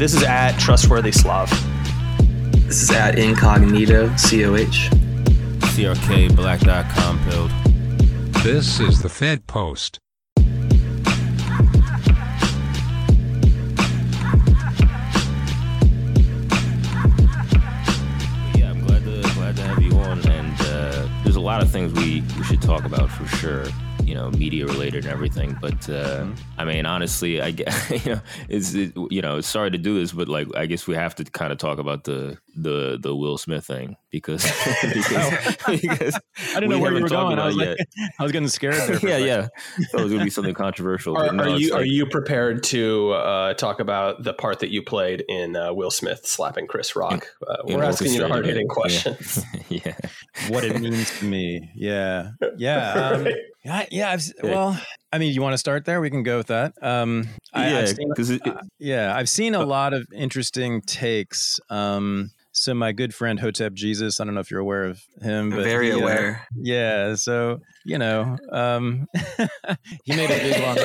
This is at Trustworthy Slav. This is at Incognito, COH. CRK, Black.com, build. This is the Fed Post. Yeah, I'm glad to have you on, and there's a lot of things we should talk about for sure. You know, media related and everything, but I mean, honestly, I guess it's sorry to do this, but like, I guess we have to kind of talk about the Will Smith thing because I didn't know where you were going. I was getting scared there. Yeah. Thought it was gonna be something controversial. Are you prepared to talk about the part that you played in Will Smith slapping Chris Rock? We're asking you the hard hitting questions. Yeah. What it means to me. Yeah. Right. Well, I mean, you want to start there? We can go with that. I've seen a lot of interesting takes. So my good friend Hotep Jesus, I don't know if you're aware of him, but Very aware. Yeah. So, he made a big long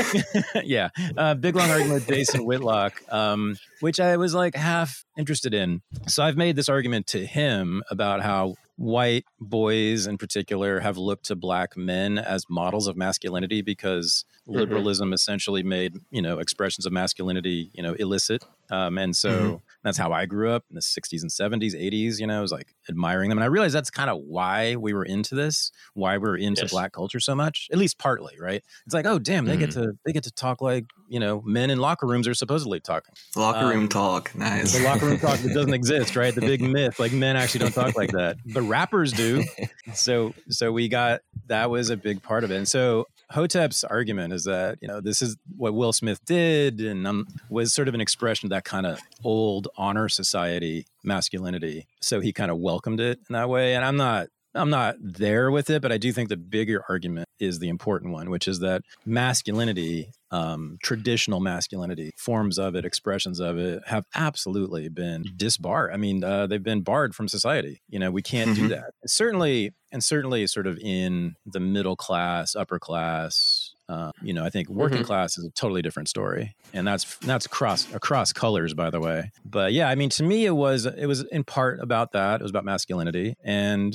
argument. Big long argument with Jason Whitlock, which I was like half interested in. So I've made this argument to him about how white boys in particular have looked to black men as models of masculinity because liberalism essentially made, expressions of masculinity, illicit. And so that's how I grew up in the 60s and 70s, 80s, I was like admiring them. And I realized that's kind of why we were into this, why we're into black culture so much, at least partly, right? It's like, oh, damn, they get to talk like, men in locker rooms are supposedly talking. Locker room talk. Nice. The locker room talk that doesn't exist, right? The big myth, like men actually don't talk like that, but rappers do. So that was a big part of it. And so Hotep's argument is that, this is what Will Smith did and was sort of an expression of that kind of old honor society masculinity. So he kind of welcomed it in that way. And I'm not there with it, but I do think the bigger argument is the important one, which is that masculinity, traditional masculinity, forms of it, expressions of it have absolutely been disbarred. I mean, they've been barred from society. We can't do that. Certainly sort of in the middle class, upper class, I think working class is a totally different story. And that's across colors, by the way. But yeah, I mean, to me, it was in part about that. It was about masculinity. And,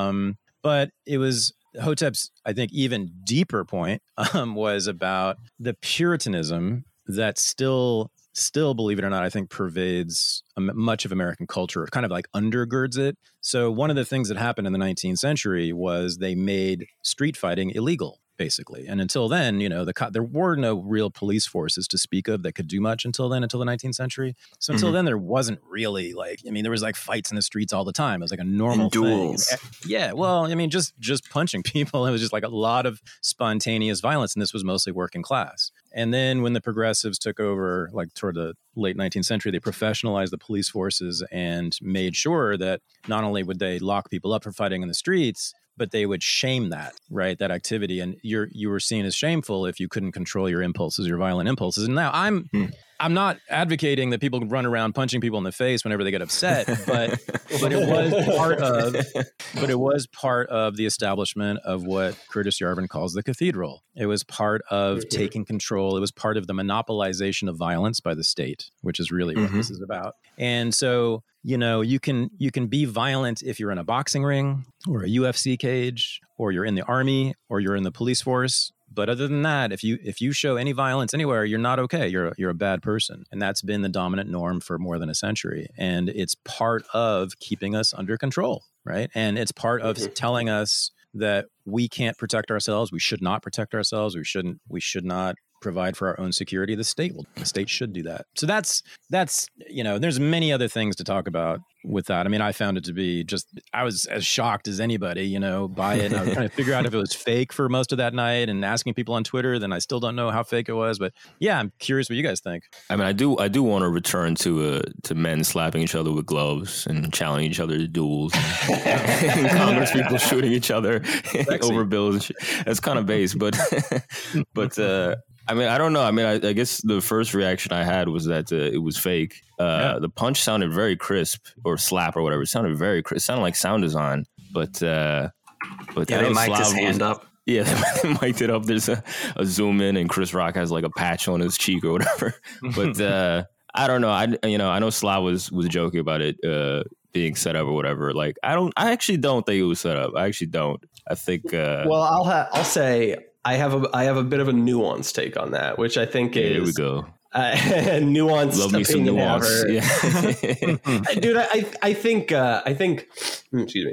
but it was Hotep's, I think, even deeper point was about the Puritanism that still, believe it or not, I think pervades much of American culture, kind of like undergirds it. So one of the things that happened in the 19th century was they made street fighting illegal, basically. And until then, there were no real police forces to speak of that could do much until the 19th century. So until then, there wasn't really there was like fights in the streets all the time. It was like a normal duels. Thing. Yeah. Well, I mean, just punching people. It was just like a lot of spontaneous violence. And this was mostly working class. And then when the progressives took over, like toward the late 19th century, they professionalized the police forces and made sure that not only would they lock people up for fighting in the streets, but they would shame that activity. And you were seen as shameful if you couldn't control your impulses, your violent impulses. And now I'm not advocating that people run around punching people in the face whenever they get upset, but it was part of the establishment of what Curtis Yarvin calls the cathedral. It was part of taking control. It was part of the monopolization of violence by the state, which is really what this is about. And so, you can be violent if you're in a boxing ring or a UFC cage, or you're in the army, or you're in the police force. But other than that, if you show any violence anywhere, you're not okay. You're a bad person. And that's been the dominant norm for more than a century. And it's part of keeping us under control, right? And it's part of telling us that we can't protect ourselves. We should not protect ourselves. We should not provide for our own security. The state should do that. So that's there's many other things to talk about with that. I mean, I found it to be I was as shocked as anybody, by it. And I was trying to figure out if it was fake for most of that night and asking people on Twitter. Then I still don't know how fake it was. But yeah, I'm curious what you guys think. I mean, I do want to return to men slapping each other with gloves and challenging each other to duels. And Congress people shooting each other over bills and shit. That's kind of base, but I mean, I don't know. I mean, I guess the first reaction I had was that it was fake. The punch sounded very crisp, or slap or whatever. It sounded very crisp. It sounded like sound design, but they mic'd his hand up. Yeah, they mic'd it up. There's a zoom in, and Chris Rock has like a patch on his cheek or whatever. But I don't know. I know Slav was joking about it being set up or whatever. Like, I actually don't think it was set up. I actually don't. I think. Well, I'll say I have a bit of a nuanced take on that, which I think is. Here we go. Nuanced. Love me some nuance. Yeah. Dude, I think. Excuse me.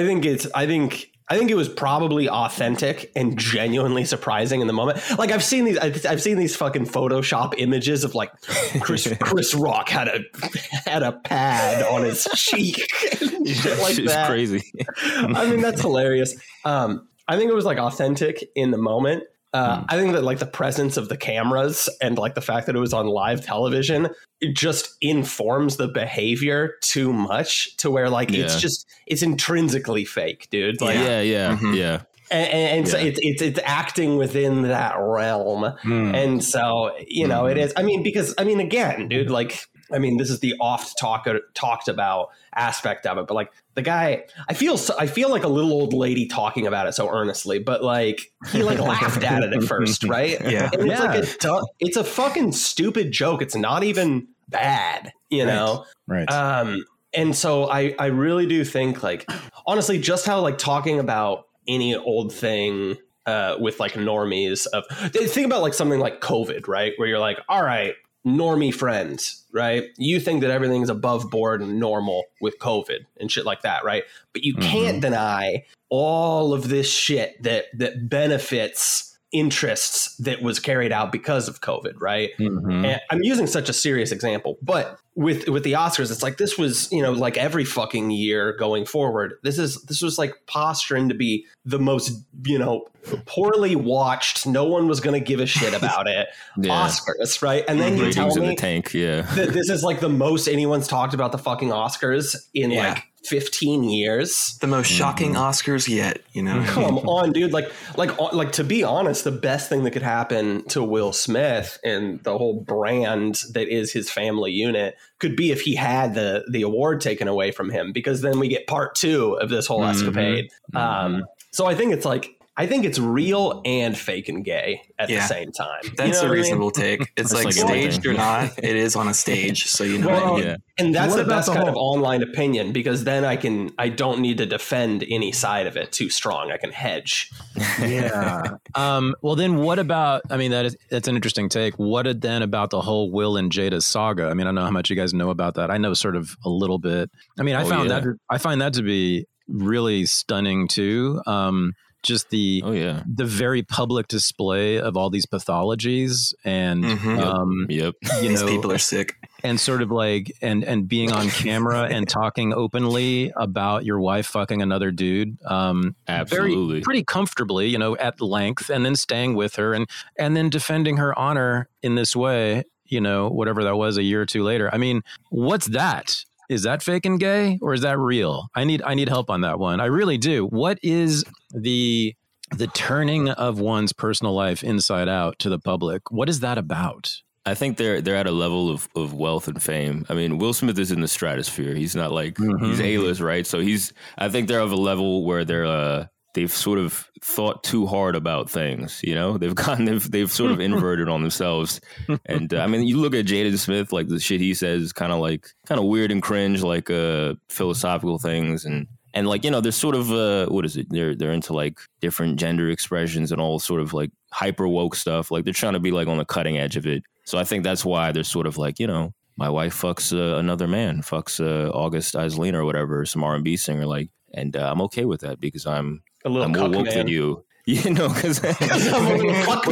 I think it was probably authentic and genuinely surprising in the moment. Like I've seen these fucking Photoshop images of like Chris Rock had a pad on his cheek and shit like that. Crazy. I mean, that's hilarious. I think it was like authentic in the moment. I think that like the presence of the cameras and like the fact that it was on live television, it just informs the behavior too much to where like it's intrinsically fake, dude. Like, yeah. And so it's acting within that realm. And so, it is. I mean, because again, dude, like, this is the talked about aspect of it, but like the guy, I feel like a little old lady talking about it so earnestly, but like he like laughed at it at first, right? Yeah, and it's like it's a fucking stupid joke. It's not even bad, know? Right. And so I really do think like honestly, just how like talking about any old thing with like normies think about like something like COVID, right? Where you're like, all right, normie friends, right? You think that everything's above board and normal with COVID and shit like that, right? But you can't deny all of this shit that benefits interests that was carried out because of COVID, right? And I'm using such a serious example, but with the Oscars, it's like this was, like every fucking year going forward. This was like posturing to be the most, poorly watched. No one was going to give a shit about it. Oscars, right? And then you tell me the tank, that this is like the most anyone's talked about the fucking Oscars in like 15 years. The most shocking Oscars yet, Come on, dude. Like to be honest, the best thing that could happen to Will Smith and the whole brand that is his family unit could be if he had the award taken away from him, because then we get part 2 of this whole escapade. So I think it's real and fake and gay at the same time. That's a reasonable take. It's like staged or not, it is on a stage. So and that's the best kind of online opinion, because then I don't need to defend any side of it too strong. I can hedge. Yeah. Well, then what about? That's an interesting take. What then about the whole Will and Jada saga? I don't know how much you guys know about that. I know sort of a little bit. I find that to be really stunning too. Just the very public display of all these pathologies and these people are sick, and sort of like and being on camera and talking openly about your wife fucking another dude, absolutely, pretty comfortably, at length, and then staying with her and then defending her honor in this way, whatever that was a year or two later. What's that? Is that fake and gay, or is that real? I need help on that one. I really do. What is the turning of one's personal life inside out to the public? What is that about? I think they're at a level of wealth and fame. Will Smith is in the stratosphere. He's not like he's A-list, right? So I think they're of a level where they've sort of thought too hard about things, they've sort of inverted on themselves. And you look at Jada Smith, like the shit he says is kind of weird and cringe, like philosophical things. And like, there's sort of, what is it? They're into like different gender expressions and all sort of like hyper woke stuff. Like they're trying to be like on the cutting edge of it. So I think that's why they're sort of like, my wife fucks another man, fucks August Alsina or whatever, some R&B singer, like, and I'm okay with that because I'm more woke than you. Because I'm a little cuck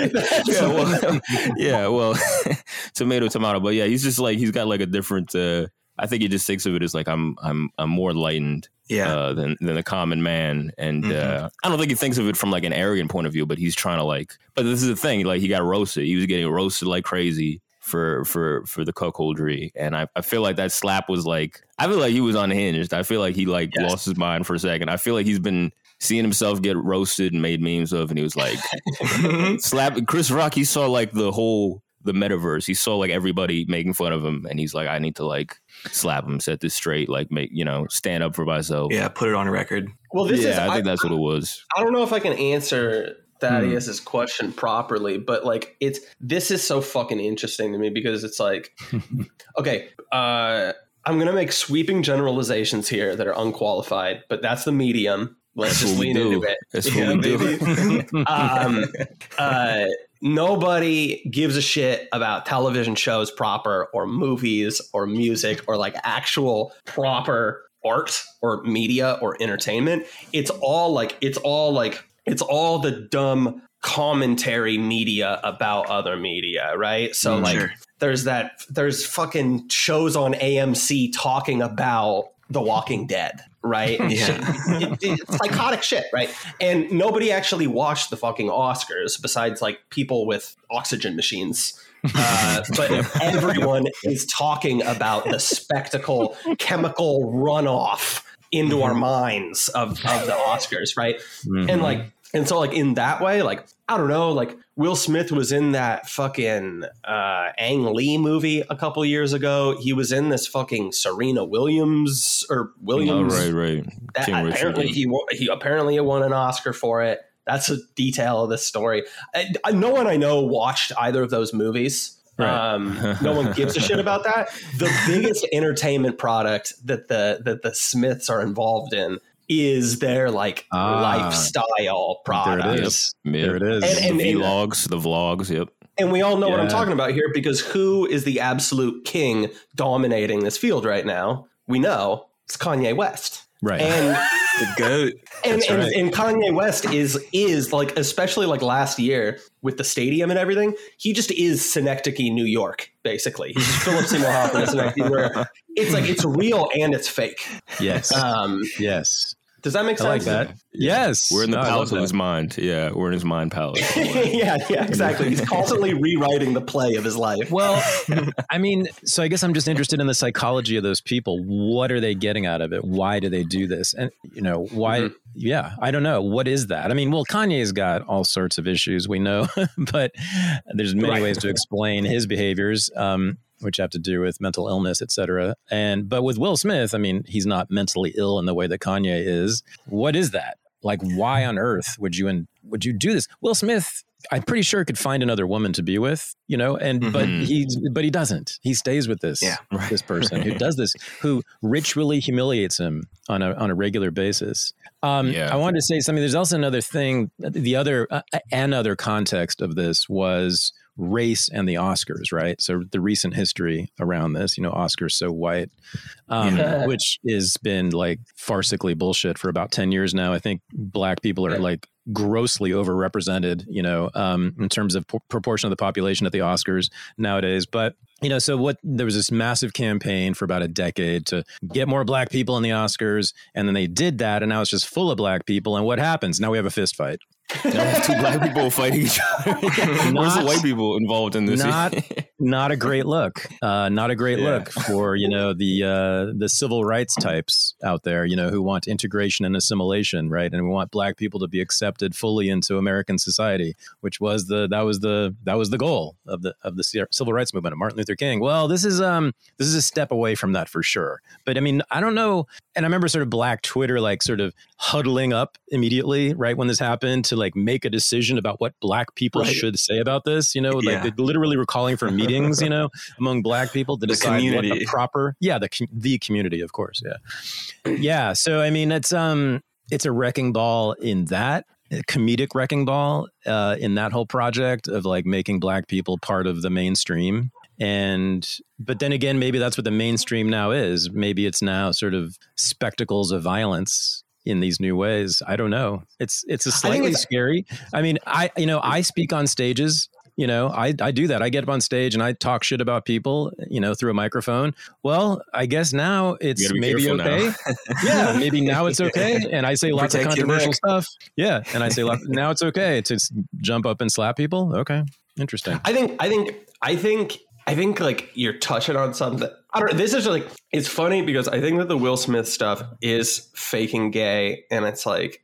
man. Well, tomato. But yeah, he's just like, he's got like a different. I think he just thinks of it as like I'm more enlightened than the common man, and I don't think he thinks of it from like an arrogant point of view. But he's trying to like. But this is the thing, like he got roasted. He was getting roasted like crazy for the cuckoldry, and I feel like that slap was like. I feel like he was unhinged. I feel like he lost his mind for a second. I feel like he's been seeing himself get roasted and made memes of, and he was like, slap Chris Rock. He saw like the metaverse. He saw like everybody making fun of him, and he's like, I need to like slap him, set this straight, like stand up for myself. Yeah, put it on a record. Well, I think that's what it was. I don't know if I can answer Thaddeus's question properly, but like this is so fucking interesting to me because it's like, okay, I'm gonna make sweeping generalizations here that are unqualified, but that's the medium. Let's just lean into it. That's what we do. Nobody gives a shit about television shows proper or movies or music or like actual proper art or media or entertainment. It's all the dumb commentary media about other media, right? So like there's fucking shows on AMC talking about The Walking Dead, right? It's psychotic shit, right? And nobody actually watched the fucking Oscars besides like people with oxygen machines. But everyone is talking about the spectacle, chemical runoff into our minds of the Oscars, right? Mm-hmm. And so in that way, like, I don't know, like Will Smith was in that fucking Ang Lee movie a couple years ago. He was in this fucking Serena Williams. Oh, right. Apparently he apparently won an Oscar for it. That's a detail of this story. No one I know watched either of those movies. Right. No one gives a shit about that. The biggest entertainment product that the Smiths are involved in is their like lifestyle product. There it is. And the vlogs. Yep. And we all know what I'm talking about here because who is the absolute king dominating this field right now? We know it's Kanye West. Right. And the GOAT. And Kanye West is like, especially like last year with the stadium and everything, he just is Synecdoche, New York, basically. He's just Philip Seymour Hoffman in Synecdoche, where it's like it's real and it's fake. Yes. Yes. Does that make sense? I like that. Yes. We're in the palace of his mind. Yeah, we're in his mind palace. yeah, exactly. He's constantly rewriting the play of his life. Well, I mean, so I guess I'm just interested in the psychology of those people. What are they getting out of it? Why do they do this? And, you know, why? Mm-hmm. Yeah, I don't know. What is that? I mean, well, Kanye's got all sorts of issues, we know, but there's many ways to explain his behaviors. Which have to do with mental illness, et cetera. But with Will Smith, I mean, he's not mentally ill in the way that Kanye is. What is that? Like, why on earth would you do this? Will Smith, I'm pretty sure, could find another woman to be with, you know, but he doesn't. He stays with this person who does this, who ritually humiliates him on a regular basis. I wanted to say something. There's also another thing. Another context of this was race and the Oscars, right? So the recent history around this, you know, Oscars so white, which has been like farcically bullshit for about 10 years now. I think black people are like grossly overrepresented, you know, in terms of proportion of the population at the Oscars nowadays. But, you know, so there was this massive campaign for about a decade to get more black people in the Oscars. And then they did that. And now it's just full of black people. And what happens? Now we have a fist fight. Now two black people fighting each other. Where's the white people involved in this? Not a great look. Not a great look for, you know, the civil rights types out there, you know, who want integration and assimilation, right? And we want black people to be accepted fully into American society, which was the goal of the civil rights movement of Martin Luther King. Well, this is a step away from that for sure. But I mean, I don't know. And I remember sort of black Twitter, like sort of huddling up immediately, right, when this happened to like make a decision about what black people should say about this, you know, like they literally were calling for meetings, you know, among black people to decide what the proper, the community, of course. Yeah. So, I mean, it's a wrecking ball in that, comedic wrecking ball in that whole project of like making black people part of the mainstream. But then again, maybe that's what the mainstream now is. Maybe it's now sort of spectacles of violence in these new ways. I don't know. It's a slightly scary. I mean, I speak on stages, you know, I do that. I get up on stage and I talk shit about people, you know, through a microphone. Well, I guess now it's maybe okay. Yeah. Maybe now it's okay. And I say lots of controversial stuff. Yeah. And I say now it's okay to jump up and slap people. Okay. Interesting. I think like you're touching on something. I don't know. This is like, it's funny because I think that the Will Smith stuff is faking gay, and it's like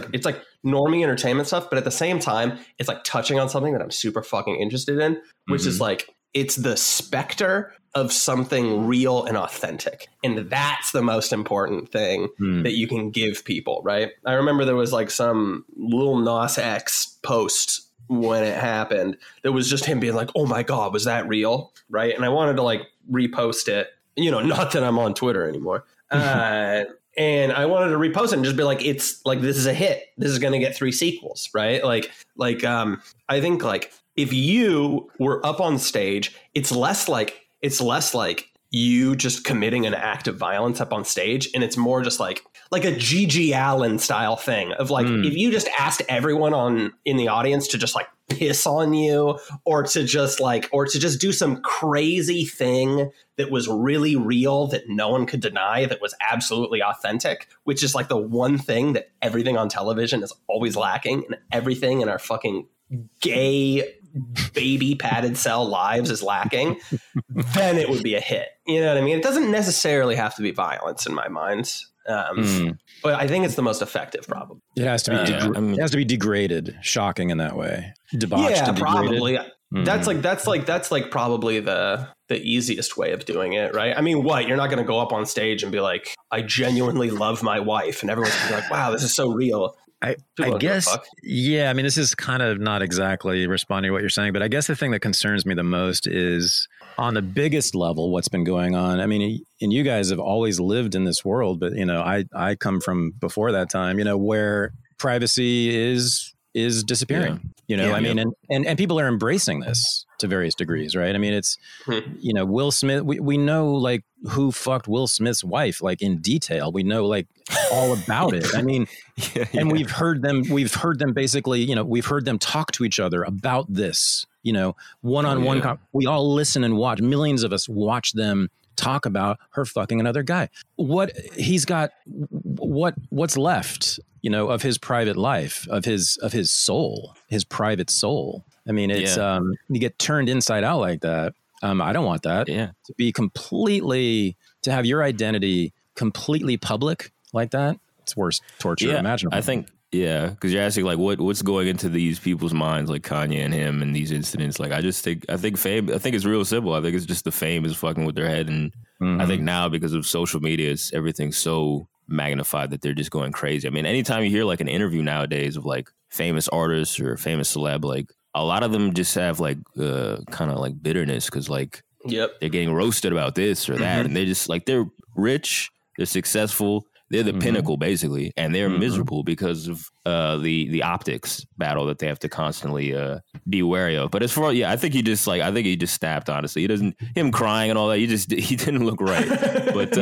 normie entertainment stuff. But at the same time, it's like touching on something that I'm super fucking interested in, which is like, it's the specter of something real and authentic. And that's the most important thing that you can give people, right? I remember there was like some Lil Nas X post when it happened that was just him being like, oh my God, was that real? Right. And I wanted to like repost it, not that I'm on Twitter anymore. And I wanted to repost it and just be like, it's like, this is a hit. This is going to get 3 sequels, right? I think like if you were up on stage, it's less like you just committing an act of violence up on stage. And it's more just like a Gigi Allen style thing of like, if you just asked everyone in the audience to just like piss on you or to just do some crazy thing that was really real, that no one could deny, that was absolutely authentic, which is like the one thing that everything on television is always lacking, and everything in our fucking gay baby padded cell lives is lacking, then it would be a hit. You know what I mean? It doesn't necessarily have to be violence in my mind. But I think it's the most effective, probably. It has to be. It has to be degraded, shocking in that way. Debauched. Yeah, and probably. That's probably the easiest way of doing it, right? I mean, you're not going to go up on stage and be like, I genuinely love my wife, and everyone's going to be like, wow, this is so real. I guess, yeah. I mean, this is kind of not exactly responding to what you're saying, but I guess the thing that concerns me the most is on the biggest level, what's been going on. I mean, and you guys have always lived in this world, but I come from before that time, where privacy is disappearing. I mean, and people are embracing this to various degrees, right? I mean, it's Will Smith. We know like who fucked Will Smith's wife, like in detail. We know like all about it. I mean, and we've heard them basically. We've heard them talk to each other about this. One-on-one. We all listen and watch. Millions of us watch them talk about her fucking another guy. What's left, of his private life, of his soul, his private soul. I mean, it's you get turned inside out like that. I don't want that. Yeah. To have your identity completely public like that. It's worst torture imaginable. I think. Yeah, because you're asking like what's going into these people's minds, like Kanye and him, and these incidents. Like I think fame. I think it's real simple. I think it's just the fame is fucking with their head, and I think now because of social media, everything's so magnified that they're just going crazy. I mean, anytime you hear like an interview nowadays of like famous artists or famous celeb, like a lot of them just have like kind of like bitterness because like they're getting roasted about this or that, and they just like they're rich, they're successful. They're the pinnacle, basically, and they're miserable because of the optics battle that they have to constantly be wary of. But as far, I think he just snapped. Honestly, him crying and all that. He didn't look right. But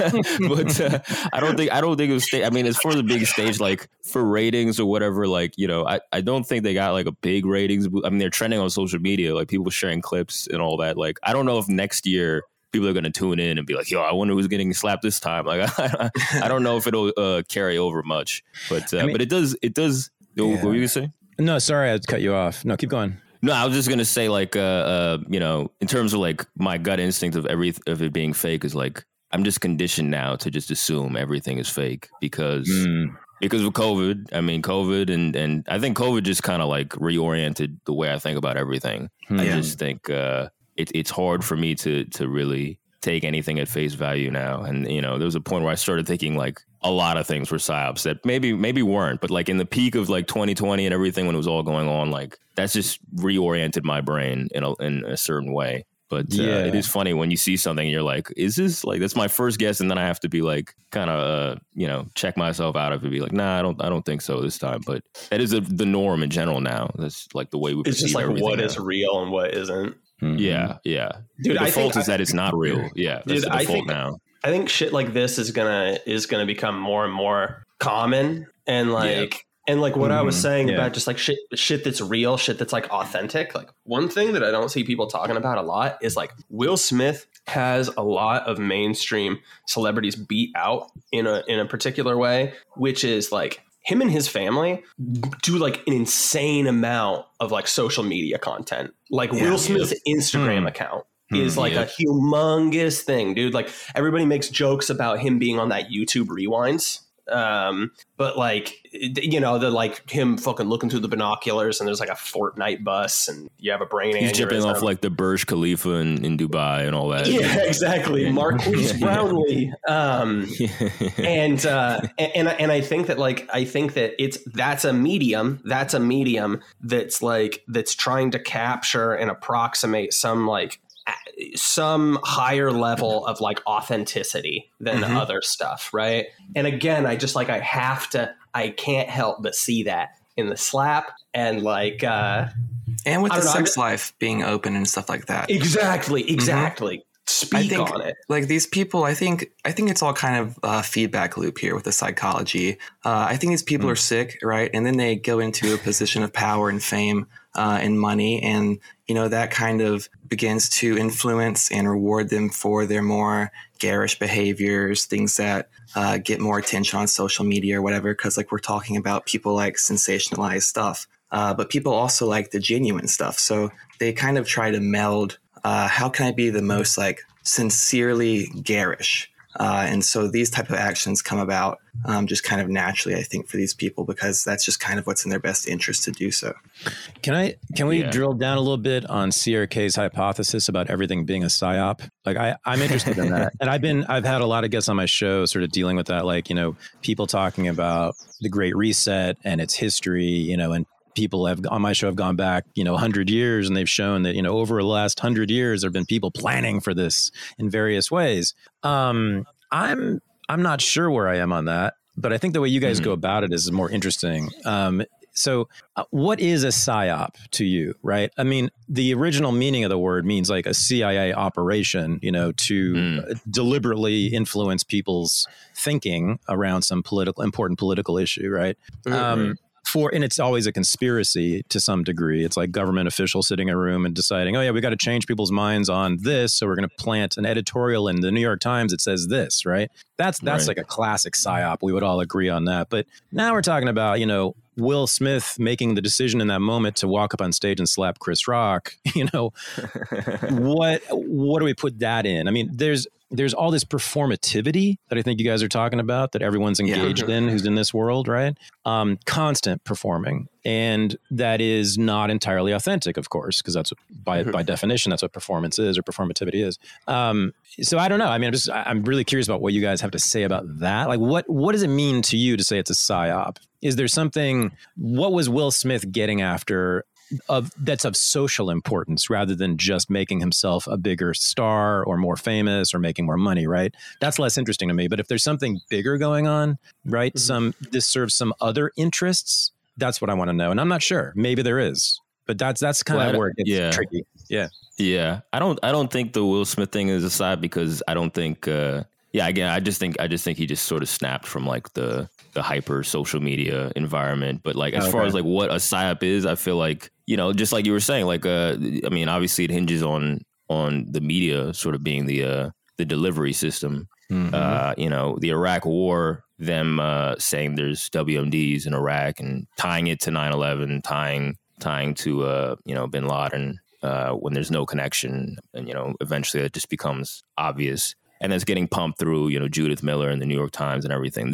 I don't think it was. I mean, as far as the big stage, like for ratings or whatever, like I don't think they got like a big ratings. I mean, they're trending on social media, like people sharing clips and all that. Like I don't know if next year people are going to tune in and be like, yo, I wonder who's getting slapped this time. Like, I don't know if it'll carry over much, but it does. What were you going to say? No, sorry, I cut you off. No, keep going. No, I was just going to say like, in terms of like my gut instinct of it being fake is like, I'm just conditioned now to just assume everything is fake because of COVID. I mean, COVID and I think COVID just kind of like reoriented the way I think about everything. I just think, it's hard for me to really take anything at face value now. And, there was a point where I started thinking like a lot of things were psyops that maybe weren't, but like in the peak of like 2020 and everything when it was all going on, like that's just reoriented my brain in a certain way. But it is funny when you see something and you're like, is this like, that's my first guess. And then I have to be like, kind of, check myself out of it, be like, nah, I don't think so this time. But that is the norm in general now. That's like the way we it's just like what is real and what isn't. Yeah. Dude, the default is that it's not real. Yeah, that's the default now. I think shit like this is gonna become more and more common, and like what I was saying about just like shit that's real, shit that's like authentic. Like one thing that I don't see people talking about a lot is like Will Smith has a lot of mainstream celebrities beat out in a particular way, which is like him and his family do like an insane amount of like social media content. Like Will Smith's Instagram account is like a humongous thing, dude. Like everybody makes jokes about him being on that YouTube Rewinds But like, you know, the like him fucking looking through the binoculars and there's like a Fortnite bus and you have a brain aneurysm. He's jumping off like the Burj Khalifa in Dubai and all that. Yeah, exactly. Marquise Brownlee. And I think that that's a medium that's trying to capture and approximate some higher level of like authenticity than other stuff, right? And again, I can't help but see that in the slap and like and with the sex life being open and stuff like that. Exactly. Speak on it. Like these people, I think it's all kind of a feedback loop here with the psychology. I think these people are sick, right? And then they go into a position of power and fame and money, and you know that kind of begins to influence and reward them for their more garish behaviors, things that get more attention on social media or whatever. Because like we're talking about, people like sensationalized stuff, but people also like the genuine stuff. So they kind of try to meld. How can I be the most like sincerely garish? And so these type of actions come about just kind of naturally, I think, for these people, because that's just kind of what's in their best interest to do so. Can we drill down a little bit on CRK's hypothesis about everything being a psyop? Like I'm interested in that. And I've had a lot of guests on my show sort of dealing with that, like, you know, people talking about the Great Reset and its history, you know, and people on my show have gone back, you know, 100 years, and they've shown that, you know, over the last 100 years, there have been people planning for this in various ways. I'm not sure where I am on that, but I think the way you guys go about it is more interesting. So what is a psyop to you, right? I mean, the original meaning of the word means like a CIA operation, you know, to deliberately influence people's thinking around some important political issue, right? And it's always a conspiracy to some degree. It's like government officials sitting in a room and deciding, oh yeah, we got to change people's minds on this, so we're going to plant an editorial in the New York Times that says this, right? That's right. Like a classic psyop. We would all agree on that. But now we're talking about, you know, Will Smith making the decision in that moment to walk up on stage and slap Chris Rock. You know, what do we put that in? I mean, there's all this performativity that I think you guys are talking about, that everyone's engaged in who's in this world, right? Constant performing. And that is not entirely authentic, of course, because that's by definition, that's what performance is, or performativity is. So I don't know. I mean, I'm really curious about what you guys have to say about that. Like, what does it mean to you to say it's a psyop? Is there something, what was Will Smith getting after that's of social importance rather than just making himself a bigger star or more famous or making more money, right? That's less interesting to me. But if there's something bigger going on, right? This serves some other interests. That's what I want to know. And I'm not sure. Maybe there is. But that's kind of where it gets tricky. Yeah. Yeah. I don't think the Will Smith thing is aside, because I don't think again, I just think he just sort of snapped from like the hyper social media environment. But like, as far as like what a psyop is, I feel like, you know, just like you were saying, like, I mean, obviously it hinges on the media sort of being the delivery system. You know, the Iraq War, them saying there's WMDs in Iraq and tying it to 9/11, tying to, you know, bin Laden, when there's no connection. And, you know, eventually it just becomes obvious. And that's getting pumped through, you know, Judith Miller and the New York Times and everything.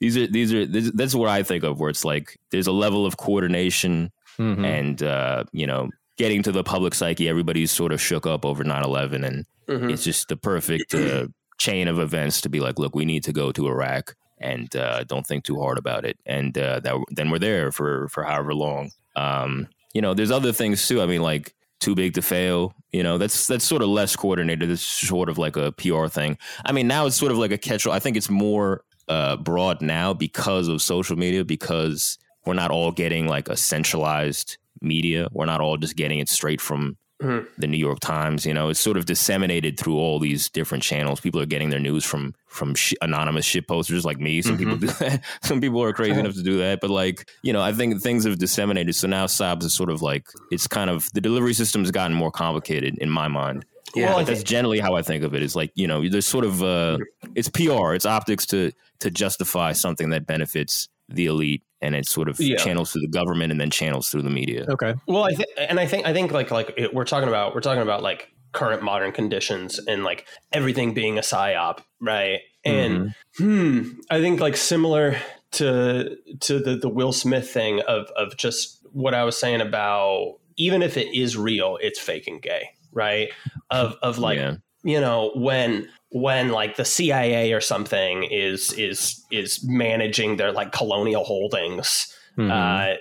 That's what I think of, where it's like there's a level of coordination and, you know, getting to the public psyche. Everybody's sort of shook up over 9/11, and it's just the perfect chain of events to be like, look, we need to go to Iraq, and don't think too hard about it. And then we're there for however long. You know, there's other things too. I mean, like, Too Big to Fail, you know, that's sort of less coordinated. It's sort of like a PR thing. I mean, now it's sort of like a catch-all. I think it's more broad now because of social media, because we're not all getting like a centralized media. We're not all just getting it straight from the New York Times. You know, it's sort of disseminated through all these different channels. People are getting their news from anonymous shit posters like me. Some people do that. Some people are crazy enough to do that. But like, you know, I think things have disseminated. So now SOBs is sort of like, it's kind of, the delivery system has gotten more complicated in my mind. Yeah, well, that's generally how I think of it. Is like, you know, there's sort of it's PR, it's optics to justify something that benefits the elite, and it sort of channels through the government and then channels through the media. Okay. Well, I think we're talking about like current modern conditions and like everything being a psyop, right? And I think like similar to the Will Smith thing of just what I was saying about, even if it is real, it's fake and gay, right? Of like, you know, when like the CIA or something is managing their like colonial holdings, the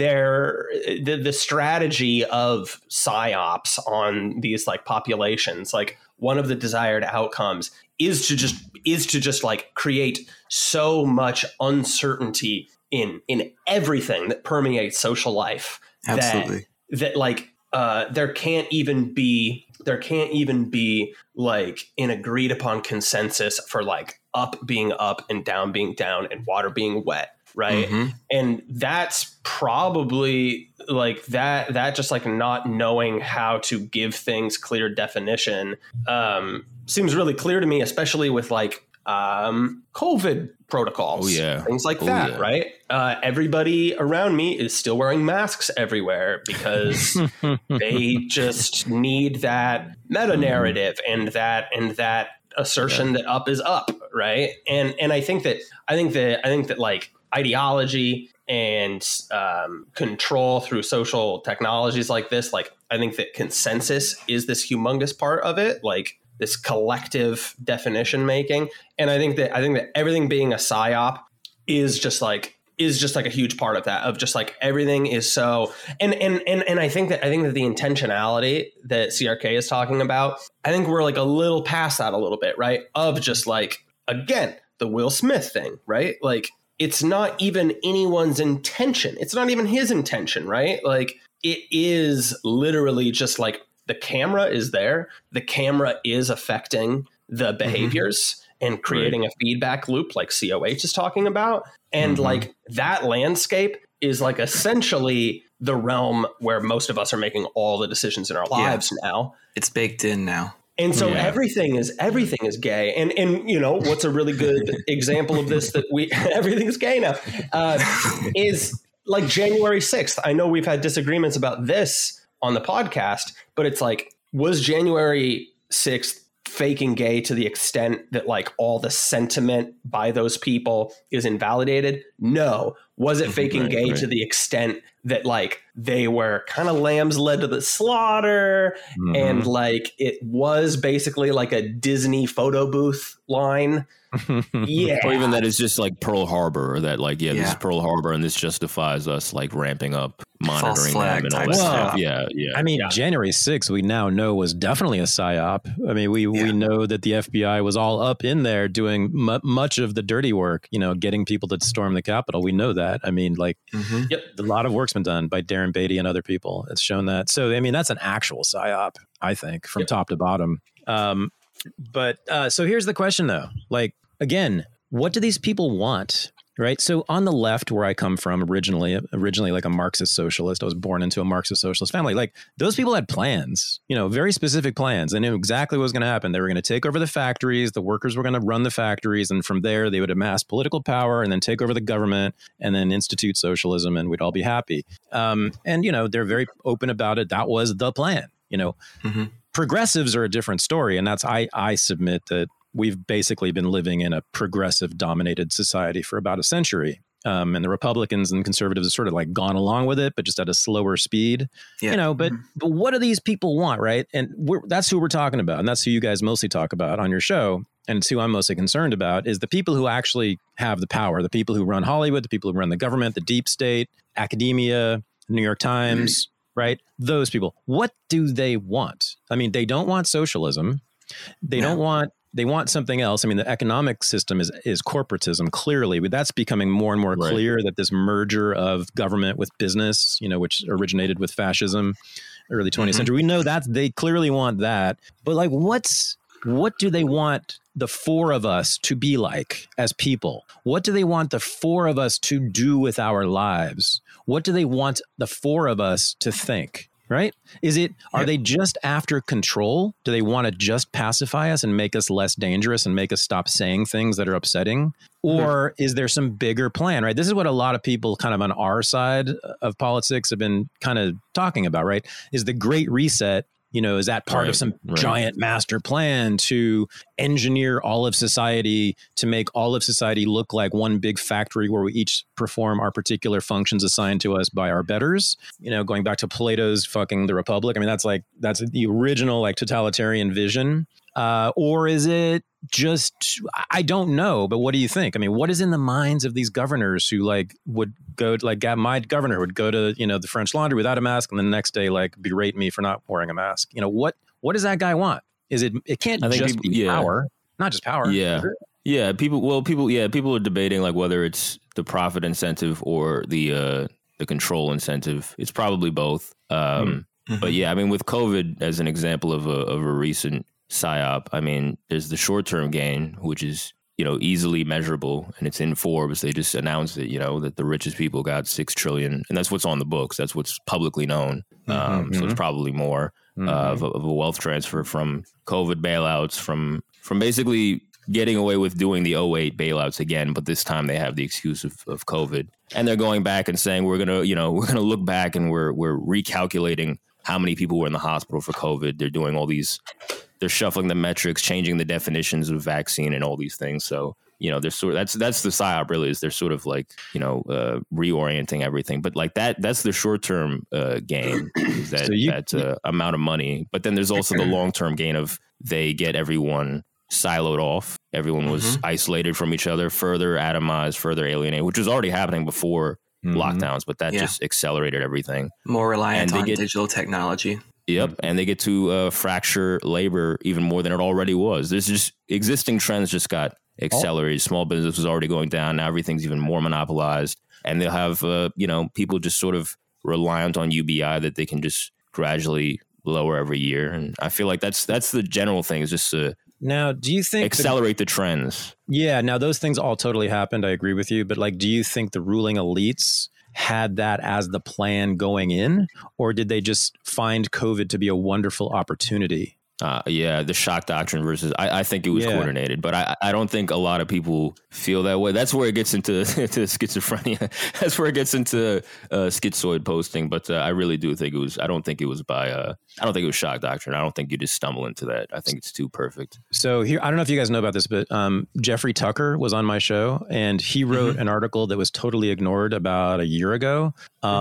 strategy of psyops on these like populations, like one of the desired outcomes is to just like create so much uncertainty in everything that permeates social life. Absolutely. That like there can't even be like an agreed upon consensus for like up being up and down being down and water being wet. Right. And that's probably like that just like not knowing how to give things clear definition seems really clear to me, especially with like COVID protocols, things like that. Right. Everybody around me is still wearing masks everywhere because they just need that meta narrative and that assertion that up is up. Right. And I think that like ideology and control through social technologies like this, like I think that consensus is this humongous part of it, like this collective definition making. And I think that everything being a psyop is just like a huge part of that, of just like everything is so and I think that the intentionality that CRK is talking about, I think we're like a little past that a little bit, right? Of just like, again, the Will Smith thing, right? Like it's not even anyone's intention. It's not even his intention, right? Like it is literally just like the camera is there. The camera is affecting the behaviors and creating a feedback loop like COH is talking about. And like that landscape is like essentially the realm where most of us are making all the decisions in our lives now. It's baked in now. And so everything is gay. And you know, what's a really good example of this that everything is gay now is like January 6th. I know we've had disagreements about this on the podcast, but it's like, was January 6th fake and gay to the extent that like all the sentiment by those people is invalidated? No. Was it fake and gay to the extent that like they were kind of lambs led to the slaughter and like it was basically like a Disney photo booth line? Yeah. Or even that it's just like Pearl Harbor, or that like, this is Pearl Harbor and this justifies us like ramping up monitoring them and all that stuff. Yeah. I mean, January 6th, we now know was definitely a psyop. I mean, we know that the FBI was all up in there doing much of the dirty work, you know, getting people to storm the Capitol. We know that. I mean, like a lot of work's been done by Darren Beatty and other people. It's shown that. So, I mean, that's an actual psyop, I think, from top to bottom. But so here's the question, though. Like, again, what do these people want? Right. So on the left, where I come from originally like a Marxist socialist, I was born into a Marxist socialist family. Like those people had plans, you know, very specific plans. They knew exactly what was going to happen. They were going to take over the factories. The workers were going to run the factories. And from there, they would amass political power and then take over the government and then institute socialism. And we'd all be happy. And, you know, they're very open about it. That was the plan. You know, progressives are a different story. And that's I submit that we've basically been living in a progressive dominated society for about a century. And the Republicans and conservatives have sort of like gone along with it, but just at a slower speed, you know, but what do these people want? Right. And that's who we're talking about. And that's who you guys mostly talk about on your show. And it's who I'm mostly concerned about is the people who actually have the power, the people who run Hollywood, the people who run the government, the deep state, academia, New York Times, right? Those people, what do they want? I mean, they don't want socialism. They want something else. I mean, the economic system is corporatism, clearly, but that's becoming more and more clear that this merger of government with business, you know, which originated with fascism, early 20th century. We know that they clearly want that. But like, what do they want the four of us to be like as people? What do they want the four of us to do with our lives? What do they want the four of us to think? Right? Are they just after control? Do they want to just pacify us and make us less dangerous and make us stop saying things that are upsetting? Or is there some bigger plan, right? This is what a lot of people kind of on our side of politics have been kind of talking about, right? Is the Great Reset Is that part of some giant master plan to engineer all of society to make all of society look like one big factory where we each perform our particular functions assigned to us by our betters? Going back to Plato's fucking The Republic. I mean, that's the original like totalitarian vision. Or is it just, I don't know, but what do you think? I mean, what is in the minds of these governors who like would go to, like my governor would go to, the French Laundry without a mask and the next day like berate me for not wearing a mask? What does that guy want? It can't just be power, not just power. Yeah. People are debating like whether it's the profit incentive or the control incentive. It's probably both. But yeah, I mean, with COVID as an example of a recent PSYOP, I mean, there's the short-term gain, which is, easily measurable, and it's in Forbes. They just announced it, that the richest people got $6 trillion, and that's what's on the books. That's what's publicly known. So it's probably more of a wealth transfer from COVID bailouts, from basically getting away with doing the 2008 bailouts again, but this time they have the excuse of COVID, and they're going back and saying we're gonna look back and we're recalculating how many people were in the hospital for COVID. They're doing all these. They're shuffling the metrics, changing the definitions of vaccine and all these things. So, they're that's the PSYOP really is they're sort of like, reorienting everything. But like that's the short-term gain, that amount of money. But then there's also the long-term gain of they get everyone siloed off. Everyone was isolated from each other, further atomized, further alienated, which was already happening before lockdowns. But that just accelerated everything. More reliant on digital technology. Yep. And they get to fracture labor even more than it already was. There's just existing trends just got accelerated. Small business was already going down. Now everything's even more monopolized. And they'll have, people just sort of reliant on UBI that they can just gradually lower every year. And I feel like that's the general thing is just to now, do you think accelerate the trends? Yeah. Now, those things all totally happened. I agree with you. But like, do you think the ruling elites had that as the plan going in, or did they just find COVID to be a wonderful opportunity? The shock doctrine versus I think it was coordinated, but I don't think a lot of people feel that way. That's where it gets into schizophrenia. That's where it gets into schizoid posting. But I really do think it was. I don't think it was shock doctrine. I don't think you just stumble into that. I think it's too perfect. So here, I don't know if you guys know about this, but Jeffrey Tucker was on my show, and he wrote an article that was totally ignored about a year ago.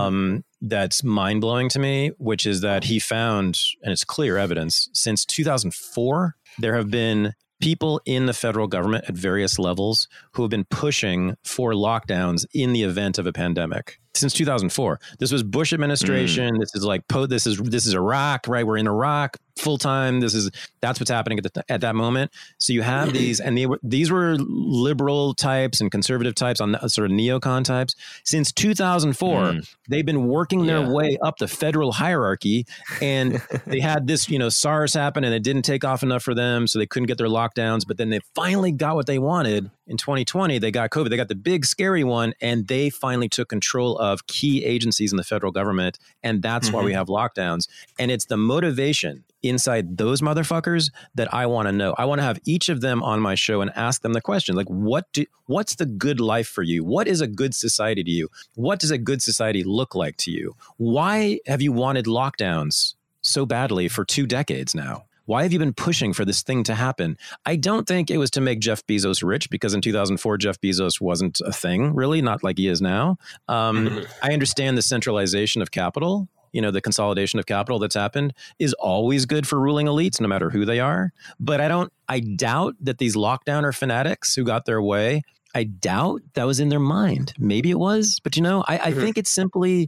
That's mind-blowing to me, which is that he found, and it's clear evidence, since 2004, there have been people in the federal government at various levels who have been pushing for lockdowns in the event of a pandemic. Since 2004, this was Bush administration. This is like this is Iraq, right? We're in Iraq full time. That's what's happening at that moment. So you have these, and these were liberal types and conservative types on sort of neocon types. Since 2004, they've been working their way up the federal hierarchy, and they had this, SARS happen, and it didn't take off enough for them, so they couldn't get their lockdowns. But then they finally got what they wanted in 2020. They got COVID. They got the big scary one, and they finally took control of key agencies in the federal government. And that's why we have lockdowns. And it's the motivation inside those motherfuckers that I want to know. I want to have each of them on my show and ask them the question, like, what's the good life for you? What is a good society to you? What does a good society look like to you? Why have you wanted lockdowns so badly for 2 decades now? Why have you been pushing for this thing to happen? I don't think it was to make Jeff Bezos rich, because in 2004, Jeff Bezos wasn't a thing, really, not like he is now. I understand the centralization of capital. The consolidation of capital that's happened is always good for ruling elites, no matter who they are. But I doubt that these lockdowner fanatics who got their way, I doubt that was in their mind. Maybe it was, but I think it's simply,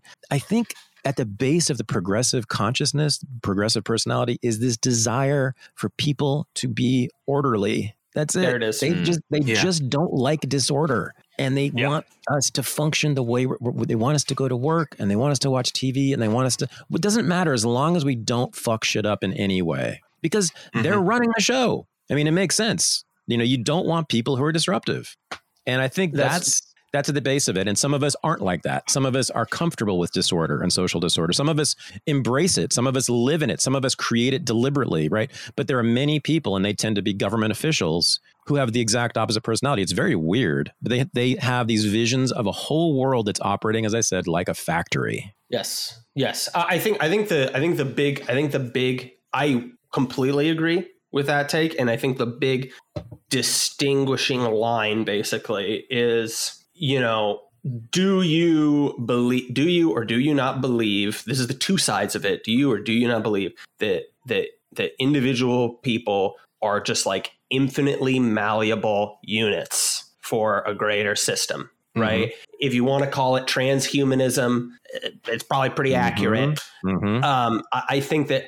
at the base of the progressive consciousness, progressive personality, is this desire for people to be orderly. That's it. There it is. They just don't like disorder, and they want us to function the way they want us to go to work, and they want us to watch TV, and they want us to. It doesn't matter as long as we don't fuck shit up in any way, because they're running the show. I mean, it makes sense. You don't want people who are disruptive, and I think that's at the base of it. And some of us aren't like that. Some of us are comfortable with disorder and social disorder. Some of us embrace it. Some of us live in it. Some of us create it deliberately, right? But there are many people, and they tend to be government officials, who have the exact opposite personality. It's very weird. But they have these visions of a whole world that's operating, as I said, like a factory. Yes. I think the big I completely agree with that take. And I think the big distinguishing line basically is, do you or do you not believe, this is the two sides of it, do you or do you not believe that individual people are just like infinitely malleable units for a greater system, right? Mm-hmm. If you want to call it transhumanism, it's probably pretty accurate. Mm-hmm. I think that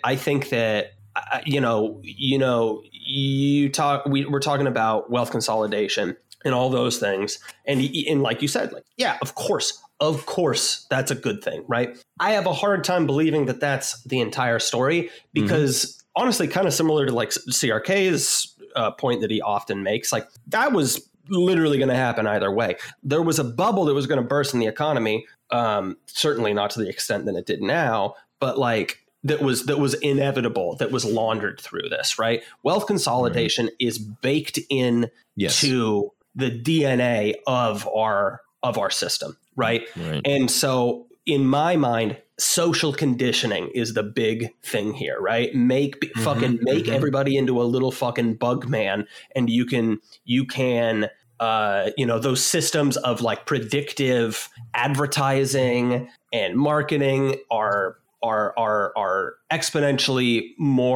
we're talking about wealth consolidation and all those things. And like you said, like, yeah, of course, that's a good thing, right? I have a hard time believing that that's the entire story because honestly, kind of similar to like CRK's point that he often makes, like that was literally going to happen either way. There was a bubble that was going to burst in the economy, certainly not to the extent that it did now, but like that was inevitable, that was laundered through this, right? Wealth consolidation is baked in to the DNA of our system, right? And so in my mind, social conditioning is the big thing here, right? Make everybody into a little fucking bug man, and you can those systems of like predictive advertising and marketing are exponentially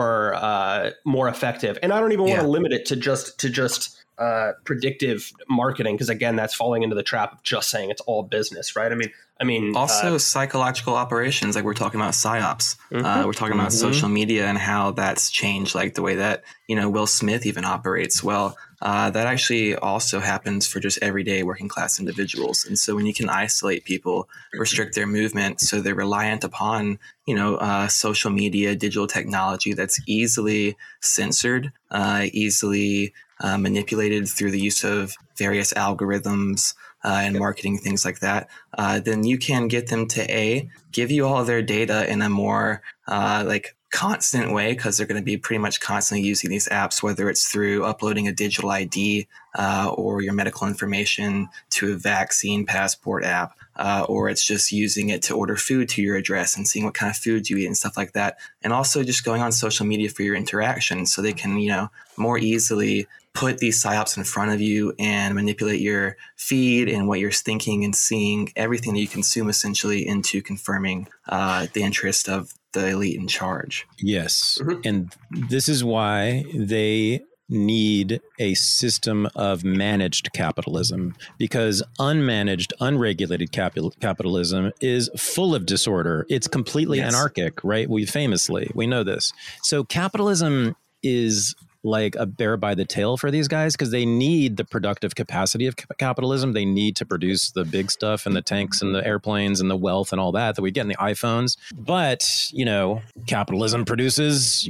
more effective. And I don't even want to limit it to just predictive marketing, because again, that's falling into the trap of just saying it's all business, right? I mean, also psychological operations, like we're talking about psyops. We're talking about social media and how that's changed, like the way that Will Smith even operates. Well, that actually also happens for just everyday working class individuals. And so when you can isolate people, restrict their movement, so they're reliant upon social media, digital technology that's easily censored, easily manipulated through the use of various algorithms and marketing, things like that, then you can get them to give you all their data in a more constant way, because they're going to be pretty much constantly using these apps, whether it's through uploading a digital ID or your medical information to a vaccine passport app, or it's just using it to order food to your address and seeing what kind of foods you eat and stuff like that. And also just going on social media for your interaction, so they can, more easily put these psyops in front of you and manipulate your feed and what you're thinking and seeing, everything that you consume essentially, into confirming the interest of the elite in charge. Yes. And this is why they need a system of managed capitalism, because unmanaged, unregulated capitalism is full of disorder. It's completely anarchic, right? We know this. So capitalism is like a bear by the tail for these guys, because they need the productive capacity of capitalism. They need to produce the big stuff and the tanks and the airplanes and the wealth and all that we get in the iPhones. But, capitalism produces,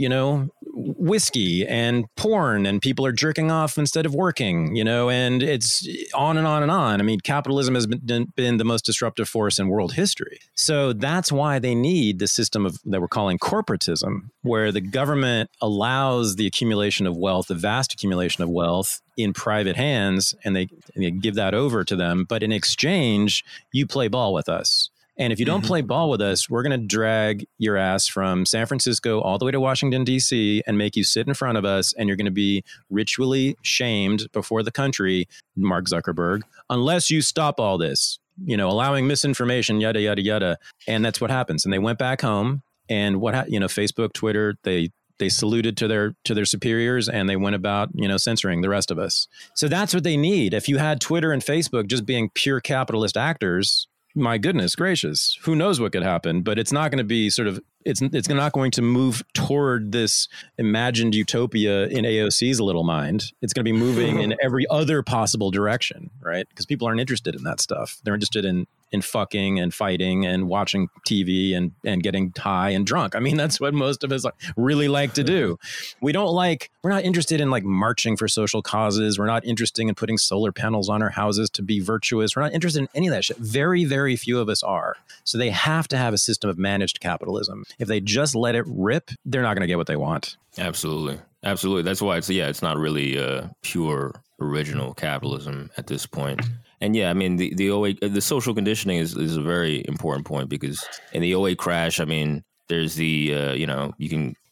whiskey and porn, and people are jerking off instead of working, and it's on and on and on. I mean, capitalism has been the most disruptive force in world history. So that's why they need the system that we're calling corporatism, where the government allows the accumulation of wealth, the vast accumulation of wealth, in private hands, and they give that over to them. But in exchange, you play ball with us. And if you don't play ball with us, we're going to drag your ass from San Francisco all the way to Washington, D.C. and make you sit in front of us. And you're going to be ritually shamed before the country, Mark Zuckerberg, unless you stop all this, allowing misinformation, yada, yada, yada. And that's what happens. And they went back home, and Facebook, Twitter, they saluted to their superiors, and they went about, censoring the rest of us. So that's what they need. If you had Twitter and Facebook just being pure capitalist actors, my goodness gracious, who knows what could happen? But it's not going to be it's not going to move toward this imagined utopia in AOC's little mind. It's going to be moving in every other possible direction, right? Because people aren't interested in that stuff. They're interested in fucking and fighting and watching TV and getting high and drunk. I mean, that's what most of us really like to do. We're not interested in marching for social causes. We're not interested in putting solar panels on our houses to be virtuous. We're not interested in any of that shit. Very, very few of us are. So they have to have a system of managed capitalism. If they just let it rip, they're not going to get what they want. Absolutely. That's why it's not really pure original capitalism at this point. And yeah, I mean, the social conditioning is a very important point, because in the 2008 crash, I mean, there's you can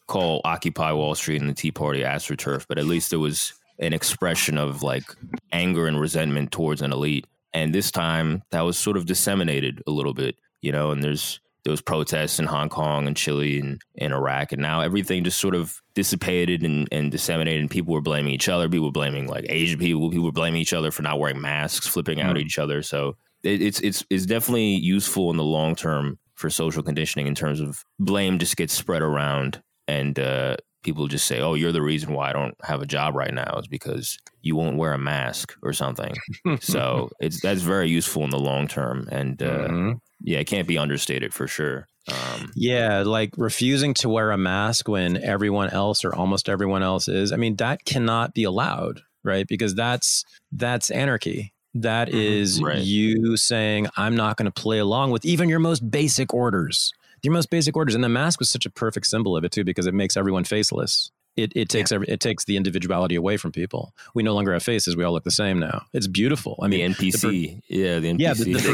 call Occupy Wall Street and the Tea Party AstroTurf, but at least there was an expression of like anger and resentment towards an elite. And this time that was sort of disseminated a little bit, you know, and there was protests in Hong Kong and Chile and Iraq. And now everything just sort of dissipated and disseminated, and people were blaming each other. People were blaming like Asian people. People were blaming each other for not wearing masks, flipping out at each other. So it's definitely useful in the long term for social conditioning in terms of blame just gets spread around, and people just say, oh, you're the reason why I don't have a job right now is because you won't wear a mask or something. So that's very useful in the long term. And yeah, it can't be understated for sure. Yeah, like refusing to wear a mask when everyone else or almost everyone else is. I mean, that cannot be allowed, right? Because that's anarchy. That is you saying, I'm not going to play along with even your most basic orders. Your most basic orders. And the mask was such a perfect symbol of it, too, because it makes everyone faceless. It takes the individuality away from people. We no longer have faces. We all look the same now. It's beautiful. I mean, the NPC. The NPC. Yeah,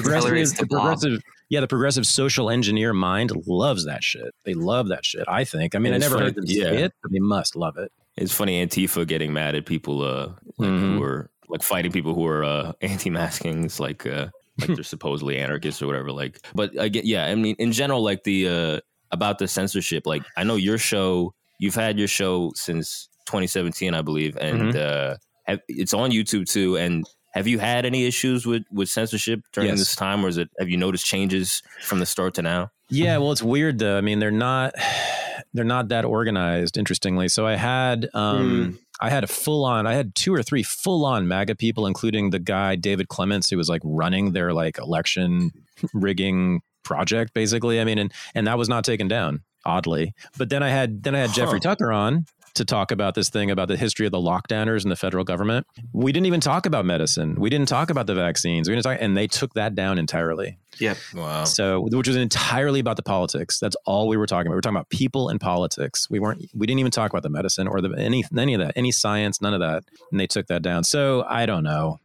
the progressive social engineer mind loves that shit. They love that shit, I think. I mean, I never heard them say it, but they must love it. It's funny, Antifa getting mad at people who are like fighting people who are anti-masking. It's like they're supposedly anarchists or whatever. Like, but again, yeah, I mean, in general, like the about the censorship. Like, I know your show. You've had your show since 2017, I believe, and it's on YouTube too. And have you had any issues with censorship during this time, or have you noticed changes from the start to now? Yeah, well, it's weird though. I mean, they're not that organized. Interestingly, so I had I had 2 or 3 full-on MAGA people, including the guy David Clements, who was like running their like election rigging project, basically. I mean, and that was not taken down, oddly. But then I had Jeffrey Tucker on to talk about this thing about the history of the lockdowners and the federal government. We didn't even talk about medicine. We didn't talk about the vaccines. And they took that down entirely. Yep. Wow. So, which was entirely about the politics. That's all we were talking about. We were talking about people and politics. We didn't even talk about the medicine or any of that, any science, none of that. And they took that down. So I don't know.